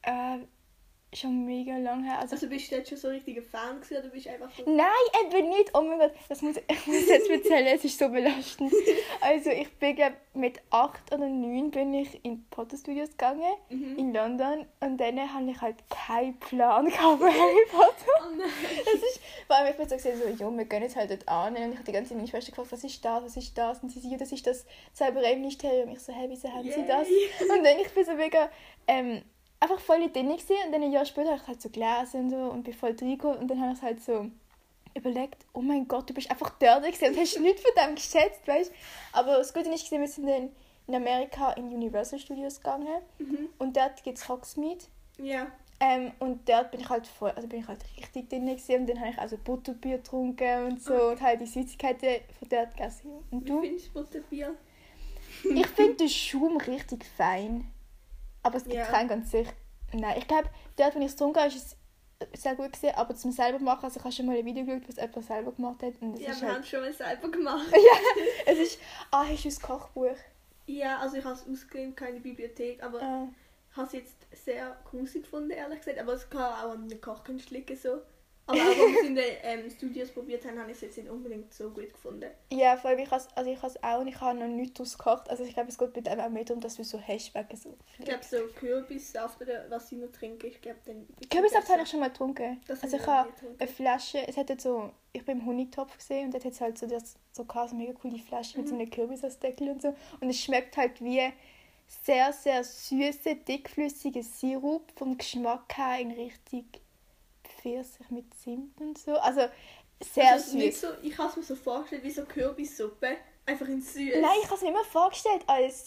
Speaker 2: schon mega lang her.
Speaker 1: Also bist du jetzt schon so ein richtiger Fan gewesen, oder bist du einfach so...
Speaker 2: Nein, eben nicht. Oh mein Gott, ich muss jetzt erzählen, es ist so belastend. Also ich bin glaub, mit 8 oder 9 bin ich in Potter Studios gegangen, in London. Und dann hatte ich halt keinen Plan gehabt für Harry Potter.
Speaker 1: Oh nein.
Speaker 2: Vor allem, ich bin so gesehen, so, wir gehen jetzt halt dort an. Und ich habe die ganze Zeit meine Schwester gefragt, was ist das? Und sie sagt, das ist das Zaubereiministerium. Und ich so, hey, wieso haben sie das? Und dann ich bin so mega... einfach voll drin gewesen. Und dann ein Jahr später habe ich halt so gelesen und so und bin voll reingekommen und dann habe ich halt so überlegt, oh mein Gott, du bist einfach dort gewesen und hast nichts von dem geschätzt, weißt du. Aber das Gute ist, wir sind dann in Amerika in Universal Studios gegangen und dort gibt es Hogsmeade.
Speaker 1: Ja.
Speaker 2: Und dort bin ich halt richtig drin gewesen und dann habe ich also Butterbier getrunken und so und halt die Süßigkeiten von dort gegessen. Und du?
Speaker 1: Wie findest du Butterbier?
Speaker 2: Ich finde den Schaum richtig fein. Aber es gibt keinen ganz sicher. Nein, ich glaube, dort, wo ich es getrunken habe, ist es sehr gut gewesen, aber zum selber machen, also ich habe schon mal ein Video geschaut, was jemand selber gemacht hat. Und
Speaker 1: Ja,
Speaker 2: ist
Speaker 1: wir
Speaker 2: halt...
Speaker 1: haben es schon mal selber gemacht.
Speaker 2: Ja, es ist... hast du das Kochbuch?
Speaker 1: Ja, also ich habe es ausgelehnt, keine Bibliothek, aber ich habe es jetzt sehr gruselig gefunden, ehrlich gesagt. Aber es kann auch an einer Kochkunst liegen, so. Aber auch, als wir es in den Studios probiert haben, habe ich es jetzt nicht unbedingt so gut gefunden.
Speaker 2: Ja, vor allem ich habe es auch und ich habe noch nichts daraus gekocht. Also ich glaube, es geht bei dem auch mehr darum, dass wir so hast wegen so...
Speaker 1: Ich glaube, so Kürbissaft oder was ich noch trinke, ich glaube dann...
Speaker 2: Kürbissaft habe ich schon mal getrunken. Also ich habe
Speaker 1: getrunken.
Speaker 2: eine Flasche, es hatte so... Ich bin im Honigtopf gesehen und dort hat es halt so eine mega coole Flasche mit so einem Kürbissaftdeckel und so. Und es schmeckt halt wie sehr, sehr süße, dickflüssige Sirup vom Geschmack her in Richtung Pfirsich mit Zimt und so. Also sehr süß.
Speaker 1: So, ich habe es mir so vorgestellt wie so Kürbissuppe, Einfach in süß.
Speaker 2: Nein, ich habe es mir immer vorgestellt als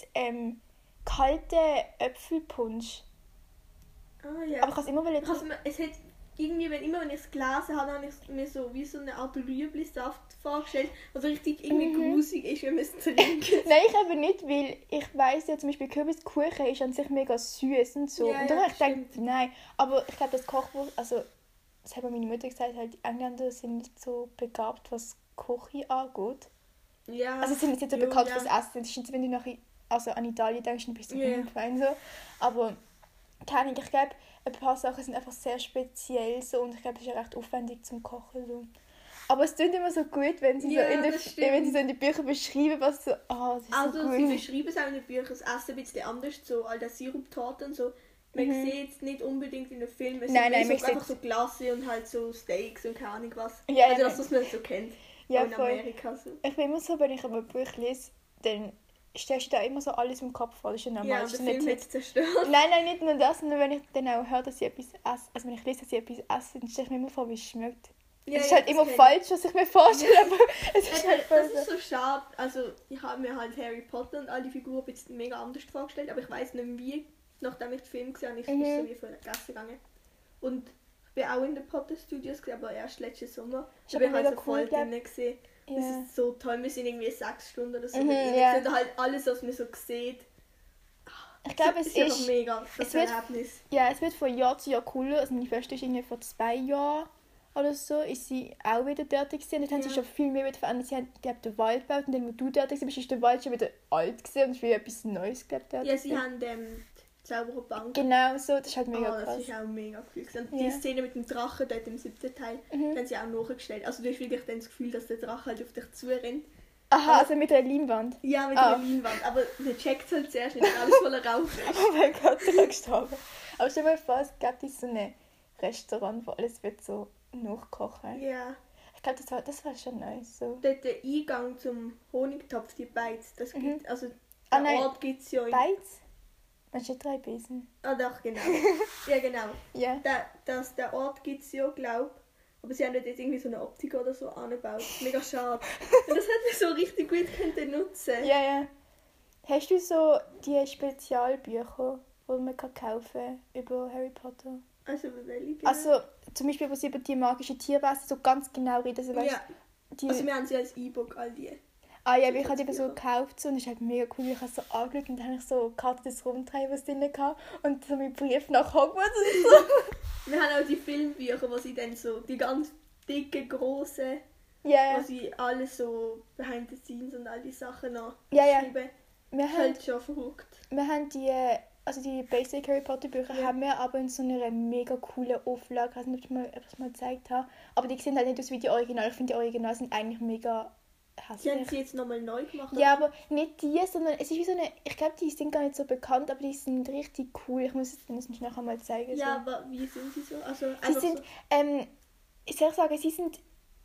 Speaker 2: kalten Äpfelpunsch.
Speaker 1: Ah, ja.
Speaker 2: Aber ich habe es immer
Speaker 1: Es hat irgendwie, wenn ich es gelesen habe, habe ich es mir so wie so eine Art Rüebli-Saft vorgestellt, was richtig irgendwie grusig ist, wenn man es trinkt.
Speaker 2: Nein, ich eben nicht, weil ich weiss ja zum Beispiel Kürbiskuchen ist an sich mega süß und so.
Speaker 1: Ja,
Speaker 2: und dann
Speaker 1: ja,
Speaker 2: habe ich gedacht, nein. Aber ich glaube, das Kochbuch, also das hat mir meine Mutter gesagt, halt, die Engländer sind nicht so begabt, was Kochen angeht.
Speaker 1: Ja.
Speaker 2: Also sie sind jetzt nicht so
Speaker 1: Jo,
Speaker 2: bekannt
Speaker 1: ja.
Speaker 2: fürs Essen. Das ist, wenn du an Italien denkst, dann bist du
Speaker 1: Ja.
Speaker 2: fein so. Aber keine Ahnung, ich glaube, ein paar Sachen sind einfach sehr speziell so und ich glaube, es ist ja recht aufwendig zum Kochen. So. Aber es klingt immer so gut, wenn sie,
Speaker 1: Ja,
Speaker 2: so, wenn sie
Speaker 1: stimmt.
Speaker 2: so in den Büchern beschreiben, was so, das ist
Speaker 1: Also
Speaker 2: so
Speaker 1: sie
Speaker 2: gut.
Speaker 1: beschreiben es auch in den Büchern, das Essen ein bisschen anders, so all der Siruptorte und so. Man sieht es nicht unbedingt in den Filmen, es
Speaker 2: Nein,
Speaker 1: sind
Speaker 2: man
Speaker 1: so einfach
Speaker 2: sieht-
Speaker 1: so Glasse und halt so Steaks und keine Ahnung was.
Speaker 2: Ja,
Speaker 1: Also
Speaker 2: ja.
Speaker 1: das, was man so kennt.
Speaker 2: Ja,
Speaker 1: Auch in
Speaker 2: voll.
Speaker 1: Amerika so.
Speaker 2: Ich bin immer so, wenn ich ein Buch lese, dann stellst du da immer so alles im Kopf vor. Das ist ja normal.
Speaker 1: Ja,
Speaker 2: Das
Speaker 1: und
Speaker 2: ist
Speaker 1: der
Speaker 2: nicht
Speaker 1: Film
Speaker 2: so-
Speaker 1: hat es zerstört.
Speaker 2: Nein, nicht nur das, sondern wenn ich dann auch höre, dass ich etwas esse, also wenn ich lese, dass ich etwas esse, dann stelle ich mir immer vor, wie es schmeckt.
Speaker 1: Ja,
Speaker 2: Es ist
Speaker 1: ja,
Speaker 2: halt
Speaker 1: das
Speaker 2: immer
Speaker 1: kenn ich.
Speaker 2: falsch, was ich mir vorstelle, aber es ist halt voll
Speaker 1: Das
Speaker 2: so.
Speaker 1: ist so schade. Also ich habe mir halt Harry Potter und all die Figuren ein bisschen mega anders vorgestellt, aber ich weiß nicht wie, nachdem ich den Film gesehen habe, ist es so wie vergessen gegangen. Und ich bin auch in den Potter Studios gewesen, aber erst letzten Sommer.
Speaker 2: Ist
Speaker 1: Ich bin
Speaker 2: aber
Speaker 1: halt
Speaker 2: mega
Speaker 1: so voll
Speaker 2: cool, glaub-
Speaker 1: drin gesehen. Das
Speaker 2: Ja.
Speaker 1: ist so toll. Wir sind irgendwie 6 Stunden oder so
Speaker 2: Mhm,
Speaker 1: mit ihnen
Speaker 2: ja.
Speaker 1: gewesen. Und halt alles, was man so sieht.
Speaker 2: Ich glaube, es
Speaker 1: ist einfach
Speaker 2: ist...
Speaker 1: mega, das
Speaker 2: es wird-
Speaker 1: Erlebnis.
Speaker 2: Ja, es wird von Jahr zu Jahr cooler. Also meine Schwester ist irgendwie vor 2 Jahren oder so, ist sie auch wieder dort gewesen. Und dort haben sie
Speaker 1: Ja.
Speaker 2: schon viel mehr wieder verändert. Sie haben, glaube den Wald gebaut und dann, wo du dort warst, ist der Wald schon wieder alt gewesen und für etwas Neues, glaube dort.
Speaker 1: Ja, sie haben die Zaubererbank.
Speaker 2: Genau so, das ist halt mega
Speaker 1: Das
Speaker 2: krass.
Speaker 1: ist auch mega cool gewesen. Und
Speaker 2: Ja.
Speaker 1: die Szene mit dem Drachen dort im 7. Teil,
Speaker 2: Mhm.
Speaker 1: haben sie auch nachgestellt. Also du hast wirklich dann das Gefühl, dass der Drache halt auf dich zurennt.
Speaker 2: Aha, also mit der Leinwand.
Speaker 1: Ja, mit
Speaker 2: Ah.
Speaker 1: der Leinwand. Aber man checkt halt zuerst nicht, alles voller Rauch.
Speaker 2: Oh mein Gott, ich bin gestorben. Aber stell dir mal vor, es gibt so ein Restaurant, wo alles wird so nachkochen.
Speaker 1: Ja.
Speaker 2: Ich glaube, das war schon nice. So.
Speaker 1: Dort der Eingang zum Honigtopf, die Beiz, das gibt, also
Speaker 2: Ah,
Speaker 1: der
Speaker 2: nein.
Speaker 1: Ort gibt es ja in...
Speaker 2: Beiz? Meinst du 3 Besen?
Speaker 1: Ah doch, genau. Ja, genau.
Speaker 2: Ja.
Speaker 1: Der Ort gibt es ja, glaube ich. Aber sie haben dort jetzt irgendwie so eine Optik oder so angebaut. Mega schade. Und das hätte man so richtig gut können nutzen.
Speaker 2: Ja, ja. Hast du so die Spezialbücher, die man kaufen kann über Harry Potter?
Speaker 1: Also welche?
Speaker 2: Also zum Beispiel, wo sie über die magischen Tierwesen so ganz genau reden. Also, weißt,
Speaker 1: Ja.
Speaker 2: die,
Speaker 1: Also wir haben sie als E-Book, all die.
Speaker 2: weil ich habe die eben so gekauft so, und das ist halt mega cool. Ich habe so angeschaut und dann habe ich so Karten des Rumdrehen, was drin hatte. Und so mit Brief nach Hogwarts und so.
Speaker 1: Wir haben auch die Filmbücher, wo sie dann so, die ganz dicken, grossen,
Speaker 2: Ja,
Speaker 1: wo sie alles so behind the scenes und all die Sachen noch
Speaker 2: Ja, ja.
Speaker 1: schreiben.
Speaker 2: wir haben,
Speaker 1: Halt schon verrückt.
Speaker 2: wir haben die Basic Harry Potter Bücher
Speaker 1: Ja.
Speaker 2: haben wir aber in so einer mega coolen Auflage. Ich weiß nicht, ob ich mal etwas mal gezeigt habe. Aber die sehen halt nicht aus wie die Original. Ich finde, die Original sind eigentlich mega
Speaker 1: Die haben
Speaker 2: hässlich.
Speaker 1: sie jetzt nochmal neu gemacht.
Speaker 2: Ja, aber nicht die, sondern es ist wie so eine... Ich glaube, die sind gar nicht so bekannt, aber die sind richtig cool. Ich muss es nachher mal zeigen.
Speaker 1: Ja,
Speaker 2: so.
Speaker 1: aber wie sind sie so? Also
Speaker 2: Sie
Speaker 1: einfach
Speaker 2: sind,
Speaker 1: so.
Speaker 2: ich soll sagen, sie sind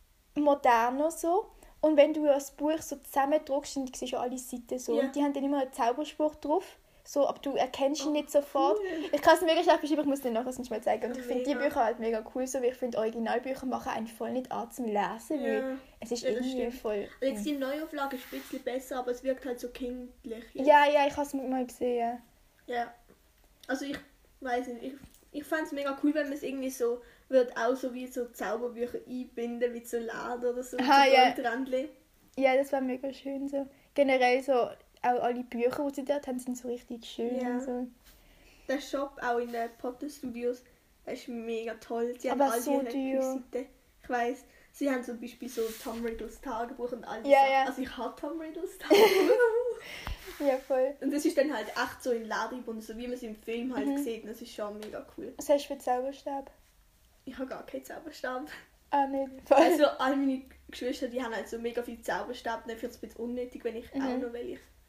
Speaker 2: moderner so. Und wenn du das Buch so zusammendruckst, dann siehst du alle Seiten so.
Speaker 1: Ja.
Speaker 2: Und die haben dann immer einen Zauberspruch drauf. So, aber du erkennst ihn nicht sofort.
Speaker 1: Cool.
Speaker 2: Ich kann es mega schlecht beschreiben, ich muss den nachher sonst mal zeigen. Und ich finde die
Speaker 1: Mega.
Speaker 2: Bücher halt mega cool, so wie ich finde Originalbücher machen einen voll nicht an zum Lesen, weil
Speaker 1: Ja.
Speaker 2: es ist
Speaker 1: Ja, das
Speaker 2: irgendwie
Speaker 1: stimmt.
Speaker 2: voll...
Speaker 1: Und jetzt die Neuauflage ist ein bisschen besser, aber es wirkt halt so kindlich. jetzt.
Speaker 2: Ja, ich habe es mal gesehen.
Speaker 1: Ja. Also ich weiß nicht, ich fände es mega cool, wenn man es irgendwie so, wird auch so wie so Zauberbücher einbinden, mit so Laden oder so,
Speaker 2: Aha,
Speaker 1: so
Speaker 2: ja.
Speaker 1: Goldrändchen.
Speaker 2: Ja, das war mega schön so. Generell so, auch alle Bücher, die sie dort haben, sind so richtig schön
Speaker 1: Ja.
Speaker 2: und so.
Speaker 1: Der Shop auch in den Potter Studios, der ist mega toll. Sie
Speaker 2: Aber
Speaker 1: haben all
Speaker 2: so
Speaker 1: die
Speaker 2: teuer.
Speaker 1: Requisiten. Ich weiss, sie haben zum Beispiel so Tom Riddles Tagebuch und all die
Speaker 2: Ja,
Speaker 1: Sachen.
Speaker 2: ja.
Speaker 1: Also ich habe Tom Riddles Tagebuch.
Speaker 2: Ja, voll.
Speaker 1: Und das ist dann halt echt so in Laden gebunden, so wie man es im Film halt
Speaker 2: Mhm.
Speaker 1: sieht. Das ist schon mega cool.
Speaker 2: Was hast du für Zauberstab?
Speaker 1: Ich habe gar keinen Zauberstab.
Speaker 2: Ah, nicht. Voll.
Speaker 1: Also all meine Geschwister, die haben halt so mega viel Zauberstab. Dann wird es ein bisschen unnötig, wenn ich
Speaker 2: Mhm.
Speaker 1: auch noch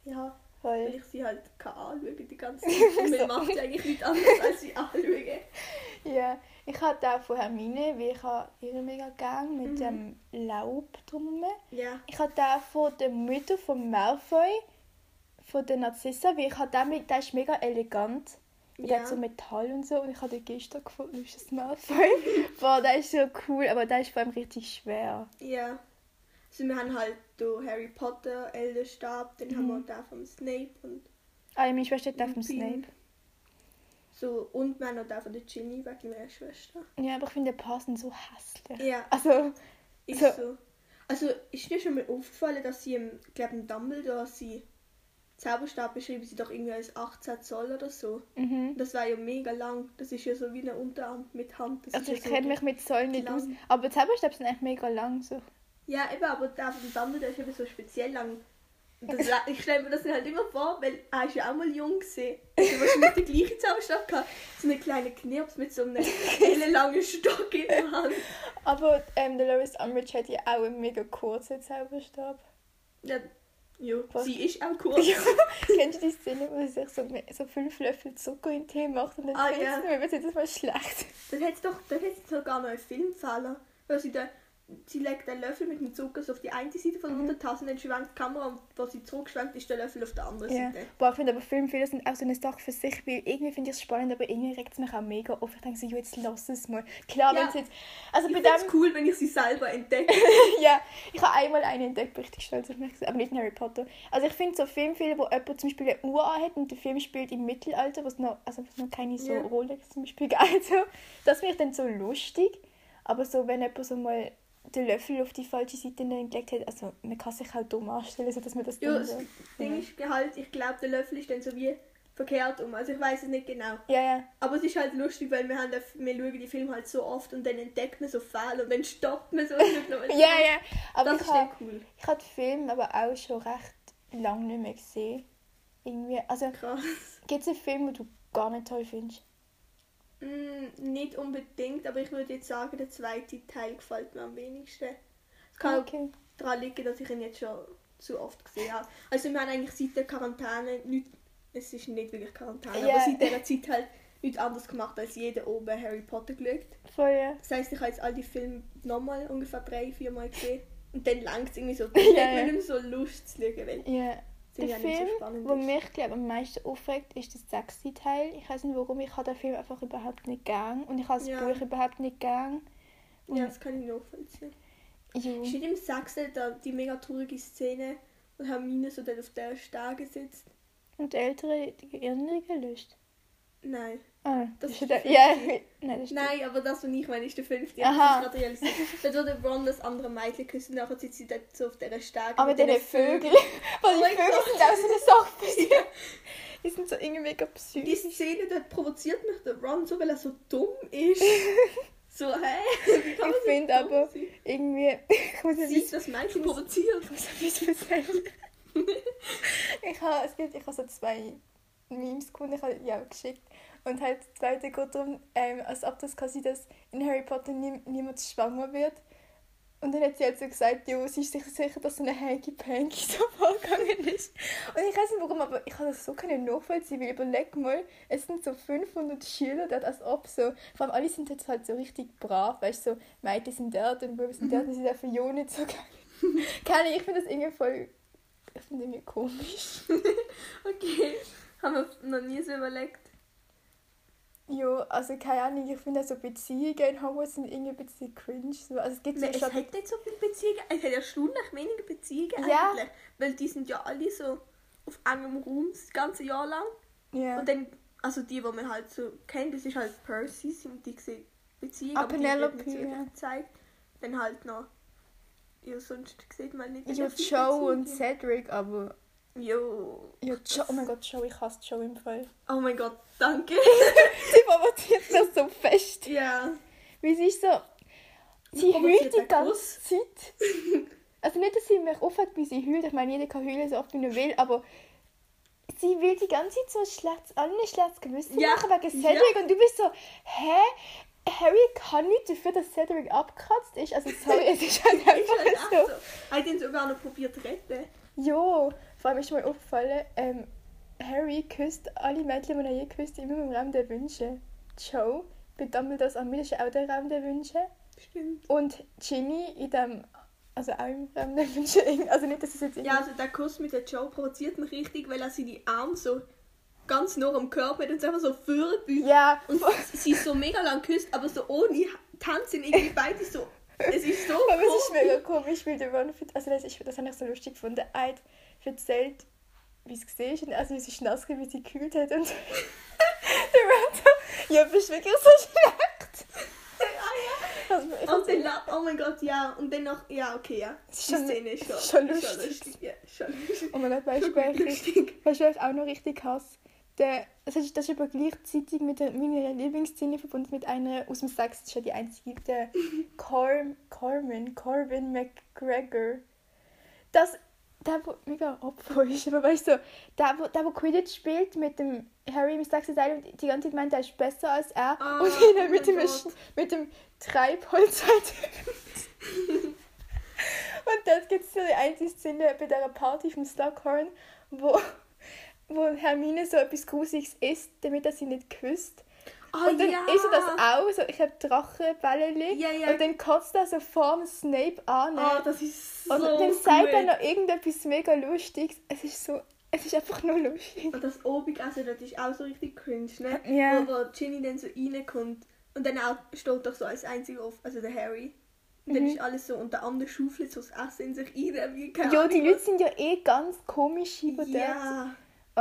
Speaker 1: weil
Speaker 2: Voll.
Speaker 1: ich sie halt kann anschauen die ganze Zeit. Und man macht eigentlich nichts anderes, als sie anschauen.
Speaker 2: Ja, ich hatte den von Hermine, weil ich habe ihre mega gern mit
Speaker 1: Mhm.
Speaker 2: dem Laub drum.
Speaker 1: Ja.
Speaker 2: Ich hatte den von der Mutter von Malfoy, von der Narzissa, weil ich habe der ist mega elegant. Der
Speaker 1: Ja.
Speaker 2: hat so Metall und so und ich habe den gestern gefunden, ist das Malfoy. Boah, der ist so cool, aber der ist vor allem richtig schwer.
Speaker 1: Ja. Also wir haben halt hier Harry Potter, Elderstab, dann haben wir den vom Snape und...
Speaker 2: Meine Schwester hat den vom
Speaker 1: Lupin.
Speaker 2: Snape.
Speaker 1: So, und wir haben noch den von der Ginny, wegen meiner Schwester.
Speaker 2: Ja, aber ich finde, die passen so hässlich.
Speaker 1: Ja,
Speaker 2: Also,
Speaker 1: ist
Speaker 2: so.
Speaker 1: so. Also ist dir schon mal aufgefallen, dass sie im Dumbledore sie Zauberstab beschrieben, sie doch irgendwie als 18 Zoll oder so. Das war ja mega lang. Das ist ja so wie eine Unterarm mit Hand. Das
Speaker 2: Also
Speaker 1: ist
Speaker 2: ich
Speaker 1: ja so
Speaker 2: kenne mich mit Zollen nicht
Speaker 1: lang.
Speaker 2: aus. Aber Zauberstäbe sind echt mega lang. So.
Speaker 1: Ja, eben, aber der von Dumbledore ist eben so speziell lang. Ich stelle mir das halt immer vor, weil er ist ja auch mal jung gewesen. Also wahrscheinlich den gleichen Zauberstab gehabt. So eine kleine Knirps mit so einem ellenlangen Stock in der Hand.
Speaker 2: Aber Dolores Umbridge hat ja auch einen mega kurzen Zauberstab.
Speaker 1: Ja, jo,
Speaker 2: Was?
Speaker 1: sie ist auch kurz.
Speaker 2: Ja. Kennst du die Szene, wo sie sich so 5 Löffel Zucker in den Tee macht und dann
Speaker 1: Ah,
Speaker 2: trinkt
Speaker 1: ja.
Speaker 2: sie, mir wird jedes Mal schlecht.
Speaker 1: Dann hätte es sogar noch einen Filmfehler. Weil sie legt den Löffel mit dem Zucker so auf die eine Seite von der Untertasse und dann schwenkt die Kamera und wo sie zurückschwenkt, ist der Löffel auf der anderen
Speaker 2: Ja.
Speaker 1: Seite.
Speaker 2: Boah, ich finde aber Filmfehler sind auch so eine Sache für sich, weil irgendwie finde ich es spannend, aber irgendwie regt es mich auch mega auf. Ich denke so, jetzt lass es mal. Klar,
Speaker 1: Ja.
Speaker 2: wenn es jetzt... Also
Speaker 1: Ich
Speaker 2: bei
Speaker 1: finde es
Speaker 2: dem...
Speaker 1: cool, wenn ich sie selber entdecke.
Speaker 2: Ja, ich habe einmal einen entdeckt, bin richtig stolz auf mich, aber nicht in Harry Potter. Also ich finde so Filmfehler, wo jemand zum Beispiel eine Uhr anhat und der Film spielt im Mittelalter, was noch keine so
Speaker 1: Ja.
Speaker 2: Rolex zum Beispiel gibt, so, das finde ich dann so lustig. Aber so, wenn jemand so mal den Löffel auf die falsche Seite gelegt hat, also man kann sich halt dumm anstellen, so dass man das
Speaker 1: Ja,
Speaker 2: dann
Speaker 1: das
Speaker 2: so...
Speaker 1: Ding ist halt, ich glaube, der Löffel ist dann so wie verkehrt um. Also ich weiß es nicht genau.
Speaker 2: Ja.
Speaker 1: Aber es ist halt lustig, weil wir schauen die Filme halt so oft und dann entdeckt man so Fehler und dann stoppt man so. Und schaut nochmal
Speaker 2: Ja.
Speaker 1: zurück.
Speaker 2: Aber
Speaker 1: Das
Speaker 2: ich
Speaker 1: ist dann
Speaker 2: habe
Speaker 1: cool.
Speaker 2: den Film aber auch schon recht lange nicht mehr gesehen. Irgendwie, also
Speaker 1: Krass.
Speaker 2: gibt es einen Film, den du gar nicht toll findest?
Speaker 1: Nicht unbedingt, aber ich würde jetzt sagen, der zweite Teil gefällt mir am wenigsten. Es kann
Speaker 2: Okay.
Speaker 1: auch daran liegen, dass ich ihn jetzt schon zu oft gesehen habe. Also wir haben eigentlich seit der Quarantäne nicht, es ist nicht wirklich Quarantäne,
Speaker 2: Ja.
Speaker 1: aber seit dieser Zeit halt nichts anderes gemacht, als jeder oben Harry Potter geschaut.
Speaker 2: Voll, ja.
Speaker 1: Das heisst, ich habe jetzt all die Filme nochmal ungefähr 3-4 Mal gesehen. Und dann langt es irgendwie so.
Speaker 2: Ja,
Speaker 1: Dann hat
Speaker 2: ja.
Speaker 1: man nicht mehr so Lust zu schauen, weil
Speaker 2: Ja.
Speaker 1: es
Speaker 2: Der
Speaker 1: ja nicht
Speaker 2: Film,
Speaker 1: so spannend
Speaker 2: der
Speaker 1: ist.
Speaker 2: mich glaub, am meisten aufregt, ist der 6. Teil. Ich weiß nicht warum, ich habe den Film einfach überhaupt nicht gern. Und ich habe das
Speaker 1: Ja.
Speaker 2: Buch überhaupt nicht gern.
Speaker 1: Ja, das kann ich nachvollziehen.
Speaker 2: Jo.
Speaker 1: Steht im 6. da die mega traurige Szene, wo Hermine so dann auf der Stege sitzt?
Speaker 2: Und die Ältere die Erinnerung gelöscht.
Speaker 1: Nein.
Speaker 2: Ah,
Speaker 1: Das
Speaker 2: ist
Speaker 1: ist
Speaker 2: der...
Speaker 1: der
Speaker 2: Ja,
Speaker 1: 5..
Speaker 2: nein, das ist
Speaker 1: Nein, aber das, was ich meine, ist der 5.
Speaker 2: Aha.
Speaker 1: Ich habe gerade realisiert. Dort, wo der Ron das andere Mädchen küsst und nachher sitzt sie dort so auf dieser Stege.
Speaker 2: Aber mit
Speaker 1: diesen
Speaker 2: den Vögeln.
Speaker 1: Oh
Speaker 2: Weil die
Speaker 1: mein
Speaker 2: Vögel
Speaker 1: Gott.
Speaker 2: sind auch so eine Sache. Die sind so irgendwie mega
Speaker 1: Die
Speaker 2: psychisch.
Speaker 1: Szene dort provoziert mich der Ron so, weil er so dumm ist. So, hä? Wie kann man
Speaker 2: Ich
Speaker 1: so
Speaker 2: finde
Speaker 1: dumm
Speaker 2: aber
Speaker 1: sein?
Speaker 2: irgendwie... Ich muss
Speaker 1: Sie ist das Mädchen provoziert.
Speaker 2: etwas erzählen. Ich habe so 2 Memes gefunden, ich habe die auch geschickt. Und halt das zweite geht darum, als ob das quasi, dass in Harry Potter niemand schwanger wird. Und dann hat sie halt so gesagt, jo, sie ist sich sicher, dass so eine Hanky-Panky so vorgegangen ist. Und ich weiß nicht warum, aber ich habe das so können nachvollziehen, weil überleg mal, es sind so 500 Schüler dort, als ob so, vor allem alle sind jetzt halt so richtig brav, weißt du, so Mädchen sind dort und Buben sind dort, und sie dürfen ja nicht so geil. Keine Ahnung, ich finde das irgendwie voll, ich finde irgendwie komisch.
Speaker 1: Okay. Haben wir noch nie so überlegt.
Speaker 2: Ja, also keine Ahnung, ich finde auch so Beziehungen in Hogwarts sind irgendwie ein bisschen cringe. So. Also es gibt so
Speaker 1: Es
Speaker 2: schon...
Speaker 1: hat nicht so viele Beziehungen. Es hat erstaunlich wenige Beziehungen
Speaker 2: Ja.
Speaker 1: eigentlich. Weil die sind ja alle so auf engem Raum das ganze Jahr lang.
Speaker 2: Ja.
Speaker 1: Und dann, also die man halt so kennt, das ist halt Percy, und die sehen Beziehungen,
Speaker 2: Ah,
Speaker 1: aber die wird
Speaker 2: Penelope,
Speaker 1: nicht so wirklich
Speaker 2: ja.
Speaker 1: gezeigt. Dann halt noch, ja, sonst sieht man nicht
Speaker 2: Ja,
Speaker 1: viele
Speaker 2: Joe und
Speaker 1: Beziehungen.
Speaker 2: Cedric, aber...
Speaker 1: Jo.
Speaker 2: Ja, Joe, oh mein Gott, Joe, ich hasse Joe im Fall.
Speaker 1: Oh mein Gott, danke.
Speaker 2: Sie provoziert mich so fest.
Speaker 1: Ja.
Speaker 2: Weil sie ist so... Sie
Speaker 1: provoziert
Speaker 2: heult die
Speaker 1: den
Speaker 2: ganze
Speaker 1: Kuss.
Speaker 2: Zeit. Also nicht, dass sie mich aufhört, wie sie heult. Ich meine, jeder kann heulen, so oft wie er will, aber... Sie will die ganze Zeit so allen ein schlechtes Gewissen
Speaker 1: Ja.
Speaker 2: machen wegen Cedric und du bist so, hä? Harry kann nicht dafür, dass Cedric abgekratzt ist. Also sorry, es ist halt
Speaker 1: Ist halt
Speaker 2: einfach
Speaker 1: echt
Speaker 2: so.
Speaker 1: so. Hat ihn sogar noch probiert zu retten.
Speaker 2: Jo, vor allem ist mir aufgefallen, Harry küsst alle Mädchen, die er je geküsst hat, immer im Raum der Wünsche. Joe bei Dumbledores Armee ist auch der Raum der Wünsche.
Speaker 1: Stimmt.
Speaker 2: Und Ginny in dem, also auch im Raum der Wünsche. Also nicht, dass es jetzt
Speaker 1: Ja, also der Kuss mit der Joe provoziert mich richtig, weil er seine Arme so ganz nah am Körper hat und es einfach so vorbeugt.
Speaker 2: Ja,
Speaker 1: Und sie so mega lang küsst, aber so ohne Tanz sind irgendwie beide so Es ist so
Speaker 2: Aber es
Speaker 1: komisch.
Speaker 2: ist mega komisch, weil der Ron, also das habe ich so lustig gefunden. Er hat erzählt, wie es gesehen ist, also wie sie nass war, wie sie gekühlt hat und der Ron so, ja, bist wirklich so schlecht. Also,
Speaker 1: Und dann, oh mein Gott, ja. Und dann noch, ja, okay, ja. Die Szene ist schon lustig. Ja, schon lustig.
Speaker 2: Oh mein Gott, weißt du, wer ich auch noch richtig hasse? Das ist aber gleichzeitig mit meiner Lieblingsszene verbunden mit einer aus dem Sex, das ist ja die einzige, der Corbin McGregor. Der mega Opfer ist, aber weißt du, der wo Quidditch spielt mit dem Harry im sechsten Teil und die ganze Zeit meint, er ist besser als er und ihn mit dem Treibholz halt. Und dann gibt es so eine einzige Szene bei dieser Party vom Slughorn, wo Hermine so etwas Gruseliges isst, damit er sie nicht küsst. Und dann isst er das auch, so, ich habe Drachenbällchen.
Speaker 1: Ja.
Speaker 2: Und dann kotzt er so vorm Snape an.
Speaker 1: Das ist so
Speaker 2: und dann sagt er noch irgendetwas mega Lustiges. Es ist einfach nur lustig.
Speaker 1: Und das obig, also das ist auch so richtig cringe, ne?
Speaker 2: Ja.
Speaker 1: Wo Ginny dann so reinkommt und dann auch steht doch so als einziger auf, also der Harry. Und dann ist alles so, und der andere schaufelt so das Essen in sich rein, wie keine
Speaker 2: Ja,
Speaker 1: Ahnung
Speaker 2: die Leute
Speaker 1: was.
Speaker 2: sind ja ganz komisch über
Speaker 1: Ja.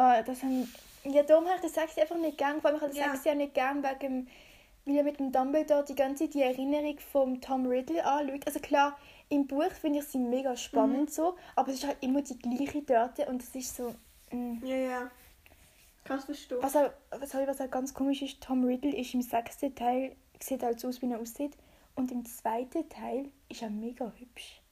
Speaker 2: darum habe ich das Sechste einfach nicht gern. Vor allem habe ich das Sechste ja nicht gern, weil er mit dem Dumbledore die ganze Zeit die Erinnerung von Tom Riddle anschaut. Also klar, im Buch finde ich sie mega spannend so, aber es ist halt immer die gleiche dort und es ist so...
Speaker 1: Ja. Kannst du verstehen.
Speaker 2: Was auch ganz komisch ist, Tom Riddle ist im 6. Teil, sieht halt so aus, wie er aussieht. Und im 2. Teil ist er mega hübsch.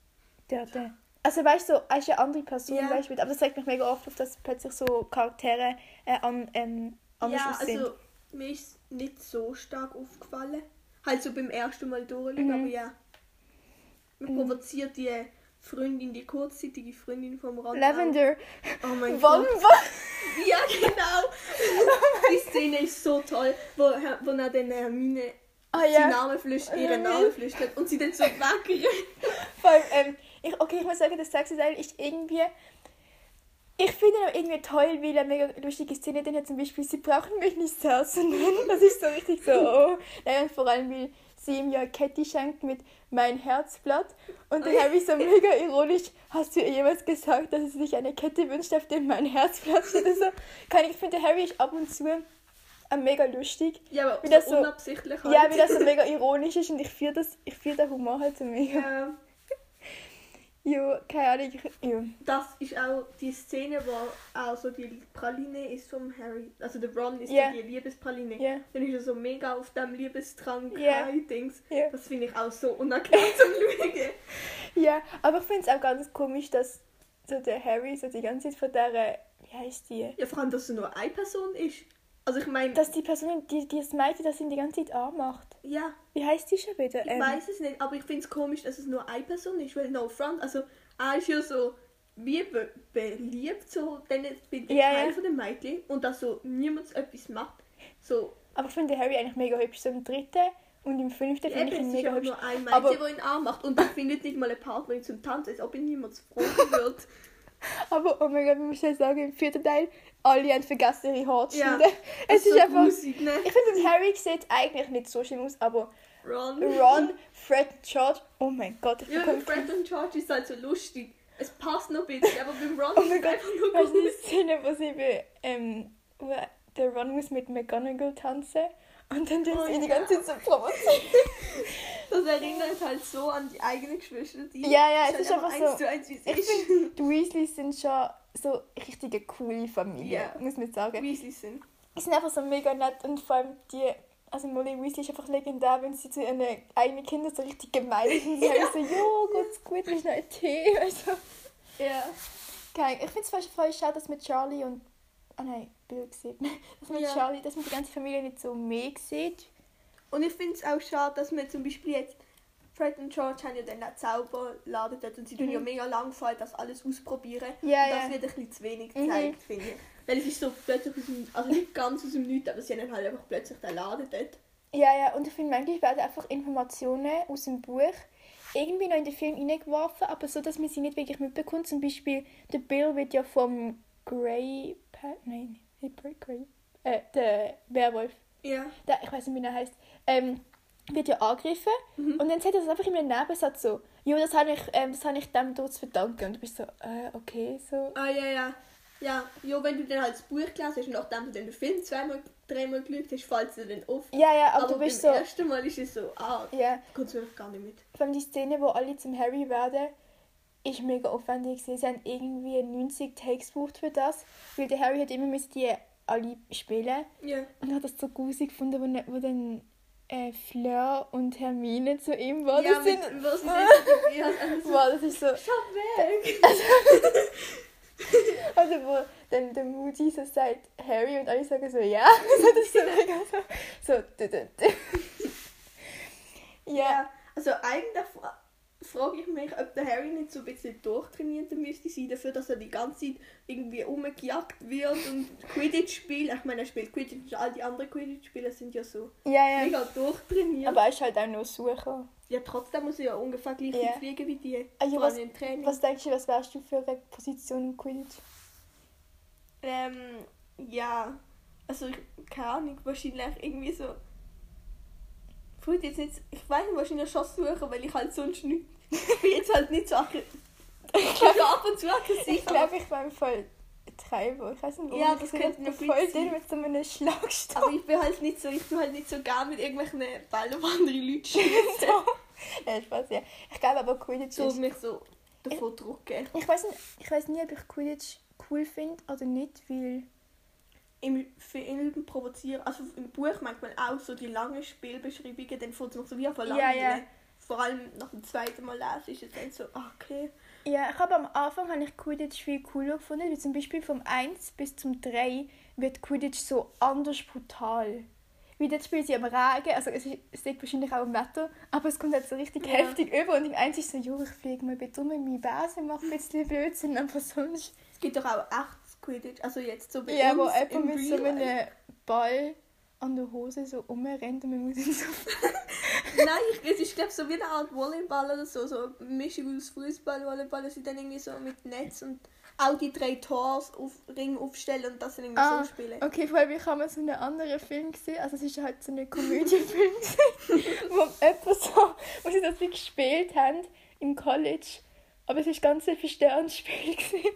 Speaker 2: Also weißt du, er ist eine andere Person, weißt du, aber das zeigt mich mega oft auf, dass plötzlich so Charaktere anders aussehen.
Speaker 1: Also mir ist nicht so stark aufgefallen. Halt so beim ersten Mal durchschauen, aber ja. Man provoziert die Freundin, die kurzzeitige Freundin vom Ron.
Speaker 2: Lavender.
Speaker 1: Oh mein
Speaker 2: Wann?
Speaker 1: Gott. Ja, genau. Die Szene ist so toll, wo er dann Hermine ihren Namen flüstert und sie dann so wegrennt.
Speaker 2: Vor allem, ich muss sagen, das sechste Teil ist irgendwie... Ich finde ihn auch irgendwie toll, weil er mega lustige Szene drin hat. Zum Beispiel, sie brauchen mich nicht Sir zu nennen. Das ist so richtig so, oh. Nein, und vor allem, weil sie ihm ja eine Kette schenkt mit mein Herzblatt. Und dann habe ich so mega ironisch, hast du ihr jemals gesagt, dass sie sich eine Kette wünscht, auf dem mein Herzblatt steht? Also, ich finde, Harry ist ab und zu mega lustig.
Speaker 1: Ja, aber
Speaker 2: wie das
Speaker 1: so unabsichtlich halt.
Speaker 2: Ja, wie das so mega ironisch ist und ich fühle den Humor halt so mega.
Speaker 1: Ja.
Speaker 2: Ja, keine Ahnung. Ja.
Speaker 1: Das ist auch die Szene, wo auch so die Praline ist vom Harry. Also der Ron ist
Speaker 2: Ja.
Speaker 1: die Liebespraline.
Speaker 2: Ja.
Speaker 1: Dann ist er so mega auf dem Liebestrank
Speaker 2: Ja.
Speaker 1: Dings.
Speaker 2: Ja.
Speaker 1: Das finde ich auch so unangenehm zum Schauen.
Speaker 2: Ja, aber ich finde es auch ganz komisch, dass so der Harry so die ganze Zeit von der, wie heißt die?
Speaker 1: Ja, vor allem, dass er nur eine Person ist. Also ich meine...
Speaker 2: Dass die Person, die das Mädchen, das ihn die ganze Zeit anmacht.
Speaker 1: Ja,
Speaker 2: Wie heißt die schon wieder?
Speaker 1: ich weiß es nicht, aber ich finde es komisch, dass es nur eine Person ist, weil no front, also er ist ja so wie beliebt, so dann bei den Teil von den Mädchen und dass so niemand etwas macht. So,
Speaker 2: aber ich finde Harry eigentlich mega hübsch. So im 3. und im 5. finde ich ihn
Speaker 1: es ist
Speaker 2: mega
Speaker 1: ja
Speaker 2: hübsch.
Speaker 1: nur ein Mädchen,
Speaker 2: Aber-
Speaker 1: der ihn anmacht und er findet nicht mal eine Partnerin zum Tanzen, als ob ihn niemand fragen wird.
Speaker 2: Aber oh mein Gott, ich muss ja sagen, im 4. Teil, alle haben vergessen ihre Haarschnitte.
Speaker 1: Ja,
Speaker 2: Es ist
Speaker 1: so
Speaker 2: einfach...
Speaker 1: grusig, ne?
Speaker 2: Ich finde, Harry sieht eigentlich nicht so schlimm aus, aber
Speaker 1: Ron.
Speaker 2: Fred und George, oh mein Gott, ich
Speaker 1: Ja,
Speaker 2: bekomme...
Speaker 1: Fred und George ist halt so lustig. Es passt noch ein bisschen, aber beim Ron
Speaker 2: Oh
Speaker 1: ist
Speaker 2: mein
Speaker 1: es
Speaker 2: Gott,
Speaker 1: einfach nur
Speaker 2: weißt du die
Speaker 1: gruselig.
Speaker 2: Szene, wo sie wo der Ron muss mit McGonagall tanzen und dann tun sie die ganze Zeit so provozieren.
Speaker 1: Das erinnert halt so an die eigenen Geschwister. Die
Speaker 2: Ja, es
Speaker 1: halt
Speaker 2: ist einfach so...
Speaker 1: 1:1, wie es
Speaker 2: Ich
Speaker 1: ist.
Speaker 2: finde, die Weasleys sind schon so richtige coole Familie,
Speaker 1: Ja.
Speaker 2: muss man sagen.
Speaker 1: Weasleys sind.
Speaker 2: Die sind einfach so mega nett und vor allem also Molly Weasley ist einfach legendär, wenn sie zu ihren eigenen Kindern so richtig gemein ist und sie sagen so, jo, geht's gut, willst du noch einen Tee? Also,
Speaker 1: Ja.
Speaker 2: ich finde es voll schade, dass mit Charlie und... Ah nein, Bill sieht. Dass mit
Speaker 1: Ja.
Speaker 2: Charlie, dass man die ganze Familie nicht so mehr sieht.
Speaker 1: Und ich finde es auch schade, dass man zum Beispiel jetzt Fred und George haben ja dann auch Zauberladen dort und sie tun ja mega langweilig das alles ausprobieren.
Speaker 2: Ja,
Speaker 1: und das
Speaker 2: ja.
Speaker 1: wird ein bisschen zu wenig gezeigt, finde ich. Weil es ist so plötzlich aus dem, also nicht ganz aus dem Nichts, aber sie haben dann halt einfach plötzlich den Laden dort.
Speaker 2: Ja, und ich finde, manchmal werden einfach Informationen aus dem Buch irgendwie noch in den Film reingeworfen, aber so, dass man sie nicht wirklich mitbekommt. Zum Beispiel, der Bill wird ja vom Grey... Nein, nicht Grey... der Werwolf.
Speaker 1: Ja.
Speaker 2: Ich weiß nicht, wie er heißt. wird ja angegriffen und dann sagt er das einfach in einem Nebensatz so, «Jo, das habe ich dem dort zu verdanken.» Und du bist so, okay, so.
Speaker 1: Ah, ja. Ja, wenn du dann halt das Buch gelesen hast und nachdem du dann den Film 2-3 geschaut hast, fällt es dir dann auf.
Speaker 2: Ja, aber du bist
Speaker 1: beim
Speaker 2: so...
Speaker 1: ersten Mal ist es so, kommst du wirklich gar nicht mit.
Speaker 2: Vor allem die Szene, wo alle zum Harry werden, ist mega aufwendig. Sie haben irgendwie 90 Takes gebraucht für das, weil der Harry hat immer die alle spielen.
Speaker 1: Ja.
Speaker 2: Und hat das so gruselig gefunden, wo dann Fleur und Hermine zu ihm waren.
Speaker 1: Ja,
Speaker 2: sind.
Speaker 1: Was sie dann
Speaker 2: Wow, das ist so...
Speaker 1: Schau weg!
Speaker 2: Also wo dann der Moody so sagt, Harry, und alle sagen so, ja. Das ist so mega so...
Speaker 1: Ja, also eigentlich frage ich mich, ob der Harry nicht so ein bisschen durchtrainierter müsste sein, dafür, dass er die ganze Zeit irgendwie rumgejagt wird und Quidditch spielt. Ich meine, er spielt Quidditch und all die anderen Quidditch-Spieler sind ja so mega durchtrainiert.
Speaker 2: Aber er ist halt auch nur Sucher.
Speaker 1: Ja, trotzdem muss er ja ungefähr gleich viel fliegen wie die.
Speaker 2: Also
Speaker 1: vor allem im Training.
Speaker 2: Was denkst du, was wärst du für eine Position im Quidditch?
Speaker 1: Ja, also keine Ahnung, wahrscheinlich irgendwie so... Ich weiß nicht, wahrscheinlich schon suchen, weil ich halt sonst nicht... Ich bin jetzt halt nicht so... Ich glaube ab und zu aggressiv.
Speaker 2: Ich glaube, ich war voll Treiber. Ich weiß nicht, warum.
Speaker 1: Ja, das könnte mir
Speaker 2: voll
Speaker 1: sein.
Speaker 2: mit so einem Schlagstab.
Speaker 1: Aber ich bin halt nicht so gern mit irgendwelchen Ballen auf andere Leute schießen.
Speaker 2: Ja, Spaß, ja. Ich glaube aber Quidditch
Speaker 1: So
Speaker 2: ist...
Speaker 1: mich so davon drücken.
Speaker 2: Ich weiß nie, ob ich Quidditch cool finde oder nicht, weil...
Speaker 1: Im Film provozieren, also im Buch manchmal auch so die langen Spielbeschreibungen, dann fällt es mir so wie auf Langweile.
Speaker 2: Ja.
Speaker 1: Vor allem nach dem zweiten Mal lesen ist es dann so, okay.
Speaker 2: Ja, ich habe am Anfang habe ich Quidditch viel cooler gefunden, weil zum Beispiel vom 1 bis zum 3 wird Quidditch so anders brutal. Weil dort spielen sie am Regen, also es liegt wahrscheinlich auch am Wetter, aber es kommt halt so richtig heftig über und im 1 ist so, ich fliege mal bitte um in meine Base, mache ein bisschen Blödsinn, aber sonst...
Speaker 1: Es gibt doch auch echtes Quidditch, also jetzt so bei
Speaker 2: ja,
Speaker 1: uns
Speaker 2: wo jemand
Speaker 1: im
Speaker 2: mit so
Speaker 1: Real
Speaker 2: einem
Speaker 1: Life.
Speaker 2: Ball an der Hose so rumrennt und man muss ihn so...
Speaker 1: Nein, es ist glaube so wie eine Art Volleyball oder so eine Mischung aus Fußball, Volleyball, dass sie dann irgendwie so mit Netz und auch die 3 Tors auf Ring aufstellen und das dann irgendwie so spielen.
Speaker 2: Okay, vor allem ich habe mal so einen anderen Film gesehen, also es ist halt so ein Komödienfilm wo sie das wie gespielt haben im College, aber es ist ganz ein verstörendes Spiel gewesen.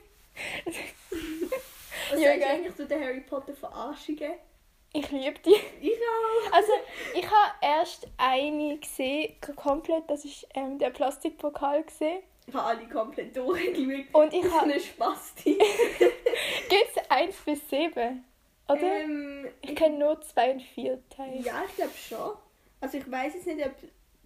Speaker 1: Was sagst du eigentlich zu den Harry Potter Verarschungen?
Speaker 2: Ich liebe die.
Speaker 1: Ich auch.
Speaker 2: Also, ich habe erst eine gesehen, komplett, das ist der Plastikpokal gesehen.
Speaker 1: Ich habe alle komplett durchgeschaut.
Speaker 2: Und ich habe...
Speaker 1: eine Spasti.
Speaker 2: Gibt es 1 bis 7? Oder? Ich kenne nur 2 und 4 Teile.
Speaker 1: Ja, ich glaube schon. Also ich weiß jetzt nicht, ob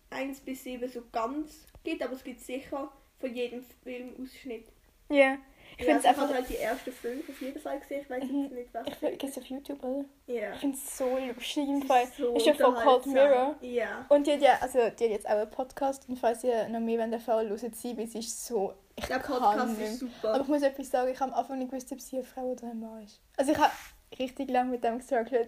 Speaker 1: 1 bis 7 so ganz gibt, aber es gibt sicher von jedem Film Ausschnitt.
Speaker 2: Ja. Ich finde es
Speaker 1: also
Speaker 2: einfach...
Speaker 1: halt die ersten 5 auf jeden Fall gesehen. Ich weiß jetzt nicht, was.
Speaker 2: Ich finde es auf YouTube, oder?
Speaker 1: Ja.
Speaker 2: Ich finde es so lustig im Fall.
Speaker 1: So
Speaker 2: ist ja von Cold Mirror.
Speaker 1: Ja.
Speaker 2: Und die hat jetzt auch einen Podcast. Und falls ihr noch mehr erfahren wollt, hören sie, weil sie ist so...
Speaker 1: Der Podcast ist super.
Speaker 2: Aber ich muss etwas sagen, ich habe am Anfang nicht gewusst, ob sie eine Frau oder ein Mann ist. Also ich habe richtig lange mit dem gestruggelt.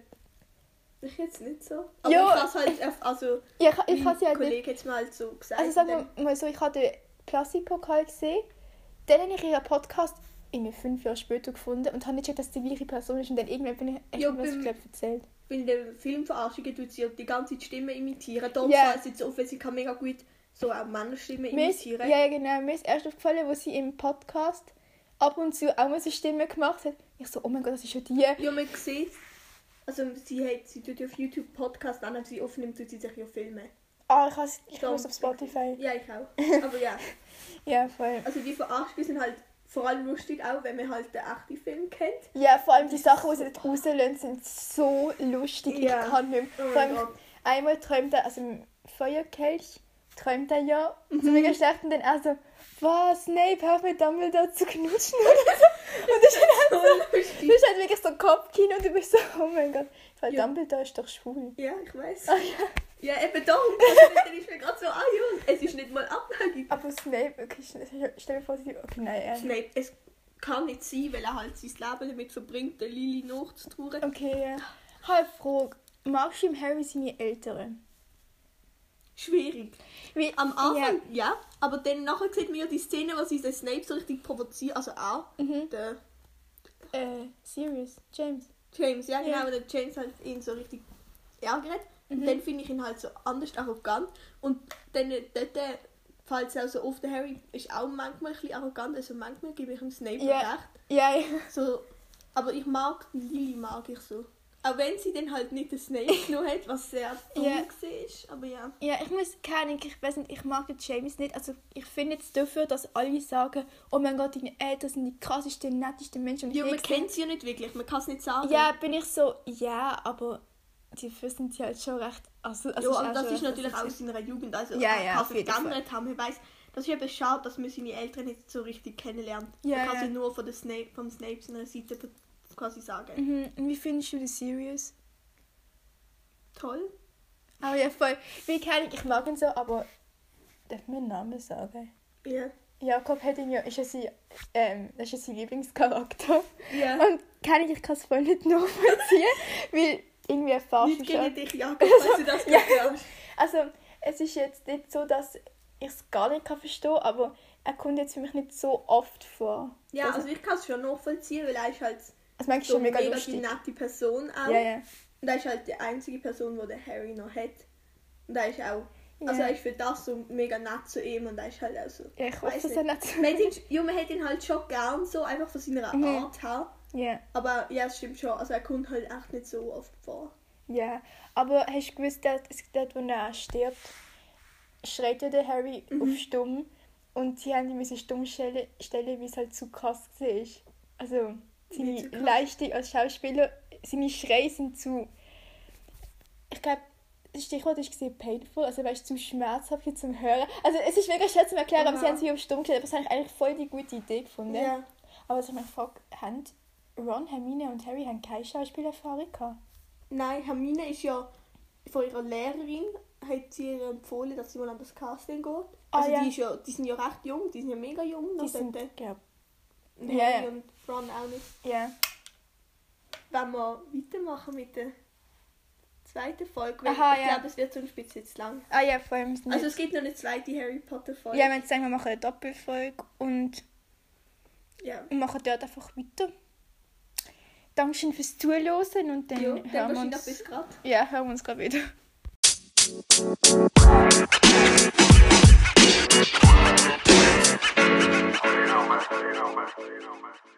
Speaker 1: Ich jetzt nicht so. Aber
Speaker 2: jo,
Speaker 1: ich habe es halt... Also,
Speaker 2: ich habe sie halt
Speaker 1: Kollege hat es mir halt so gesagt.
Speaker 2: Also sagen wir mal so, ich habe den Plastikpokal gesehen. Dann habe ich ihren Podcast irgendwie 5 Jahre später gefunden und habe nicht gecheckt, dass die gleiche Person ist. Und dann irgendwann bin ich was erzählt.
Speaker 1: Bei den Filmverarschungen tut sie die ganze Zeit Stimmen imitieren. Darum
Speaker 2: Yeah.
Speaker 1: fällt es jetzt auf, weil sie kann mega gut so auch Männerstimmen imitieren.
Speaker 2: Ja, genau. Mir ist erst aufgefallen, wo sie im Podcast ab und zu auch mal so Stimmen gemacht hat. Ich so, oh mein Gott, das ist schon die.
Speaker 1: Ja, man sieht, also sie tut ja auf YouTube Podcast an, wenn sie aufnimmt, tut sie sich ja filmen.
Speaker 2: Ah, ich muss auf Spotify.
Speaker 1: Ja, ich auch. Aber ja.
Speaker 2: Ja, voll.
Speaker 1: Also die Verarschungen sind halt vor allem lustig, auch wenn man halt den echten Film kennt.
Speaker 2: Ja, vor allem die Sachen, die sie dort rauslösen, sind so lustig.
Speaker 1: Ja.
Speaker 2: Ich kann nicht mehr.
Speaker 1: Oh
Speaker 2: Vor allem,
Speaker 1: mein Gott.
Speaker 2: einmal träumt er, also im Feuerkelch, träumt er ja so mega schlecht und dann auch so, was, Snape, hör mit Dumbledore zu knutschen oder so. Und das ist halt wirklich so Kopfkino und du bist so, oh mein Gott, weil
Speaker 1: Ja.
Speaker 2: Dumbledore ist doch schwul.
Speaker 1: Ja, ich weiß.
Speaker 2: Ah, ja.
Speaker 1: Ja, eben darum. Also, dann ist mir gerade so, ja, es ist nicht mal abhängig.
Speaker 2: Aber Snape, okay, stell dir vor, okay, nein,
Speaker 1: Snape, es kann nicht sein, weil er halt sein Leben damit verbringt, der Lily nachzutrauen.
Speaker 2: Okay, ja. Halb Frage, magst du im Harry seine Eltern?
Speaker 1: Schwierig.
Speaker 2: Wie,
Speaker 1: Am Anfang, ja, aber dann nachher sieht man ja die Szene, wo sie den Snape so richtig provoziert, also auch der
Speaker 2: Sirius, James.
Speaker 1: James, ja genau,
Speaker 2: Ja.
Speaker 1: der James halt ihn so richtig ärgert. Und dann finde ich ihn halt so anders arrogant. Und dann dort fällt es auch so auf, der Harry ist auch manchmal ein bisschen arrogant, also manchmal gebe ich ihm Snape recht.
Speaker 2: Ja.
Speaker 1: So, aber ich mag Lily, mag ich so. Auch wenn sie dann halt nicht den Snape genommen hat, was sehr dumm war, aber ja.
Speaker 2: Ja, ich muss keine, ich weiß nicht, ich mag den James nicht. Also ich finde jetzt dafür, dass alle sagen, oh mein Gott, deine Eltern sind die krassesten, nettesten Menschen. Und
Speaker 1: ja, man kennt sie ja nicht wirklich, man kann es nicht sagen.
Speaker 2: Ja, bin ich so, ja, aber dafür sind sie halt schon recht... Also
Speaker 1: ja, und das ist natürlich auch aus seiner Jugend, also kann sich geändert haben. Ich weiss, das ist eben schade, dass man seine Eltern nicht so richtig kennenlernt. Man kann sie nur von vom Snape seiner Seite quasi sagen.
Speaker 2: Und wie findest du die Sirius?
Speaker 1: Toll.
Speaker 2: Aber ja, voll. Wie kann ich mag ihn so, aber darf man einen Namen sagen?
Speaker 1: Ja.
Speaker 2: Jakob hat ihn ja, das ist ja sein Lieblingscharakter.
Speaker 1: Ja.
Speaker 2: Und ich kann es voll nicht nachvollziehen, weil irgendwie erfährst
Speaker 1: nicht gegen dich, Jakob, falls du das glaubst.
Speaker 2: Also, es ist jetzt nicht so, dass ich es gar nicht verstehen kann, aber er kommt jetzt für mich nicht so oft vor.
Speaker 1: Ja, also ich kann es schon nachvollziehen, weil er ist halt
Speaker 2: das
Speaker 1: so
Speaker 2: schon mega
Speaker 1: die
Speaker 2: lustig.
Speaker 1: nette Person auch.
Speaker 2: Ja.
Speaker 1: Und er ist halt die einzige Person, die der Harry noch hat. Und er ist auch... Also er ist für das so mega nett zu ihm und er ist halt auch so...
Speaker 2: Ja, ich hoffe, dass er nett zu
Speaker 1: ihm. Man hat ihn halt schon gern so, einfach von seiner Art her.
Speaker 2: Ja.
Speaker 1: Aber ja, es stimmt schon. Also er kommt halt echt nicht so oft vor.
Speaker 2: Ja, aber hast du gewusst, dass dort, wo er stirbt, schreit ja der Harry auf stumm und sie haben ihn stumm stellen, weil es halt zu krass war. Also seine Leistung als Schauspieler, seine Schreie sind zu... Ich glaube, das Stichwort war painful, also weißt, zu schmerzhaft zum Hören. Also es ist mega schwer zu erklären, aber sie haben sie auf stumm gestellt, aber das habe ich eigentlich voll die gute Idee gefunden.
Speaker 1: Ja.
Speaker 2: Aber was ich mich frage, haben Ron, Hermine und Harry keine Schauspielerfahrung gehabt?
Speaker 1: Nein, Hermine ist ja von ihrer Lehrerin, hat sie ihr empfohlen, dass sie mal an das Casting geht. Also die sind ja recht jung, die sind ja mega jung.
Speaker 2: Die sind,
Speaker 1: ja. Harry und Ron auch nicht.
Speaker 2: Ja.
Speaker 1: Wenn wir weitermachen mit der zweiten Folge, weil ich glaube, es wird sonst ein bisschen zu lang.
Speaker 2: Ja, vor allem
Speaker 1: also es gibt noch eine zweite Harry Potter Folge.
Speaker 2: Ja, wir sagen, wir machen eine Doppelfolge und wir machen dort einfach weiter. Dankeschön fürs Zuhören und dann hören wir uns...
Speaker 1: bis grad.
Speaker 2: Ja, hören wir uns gerade wieder.
Speaker 3: You know, man.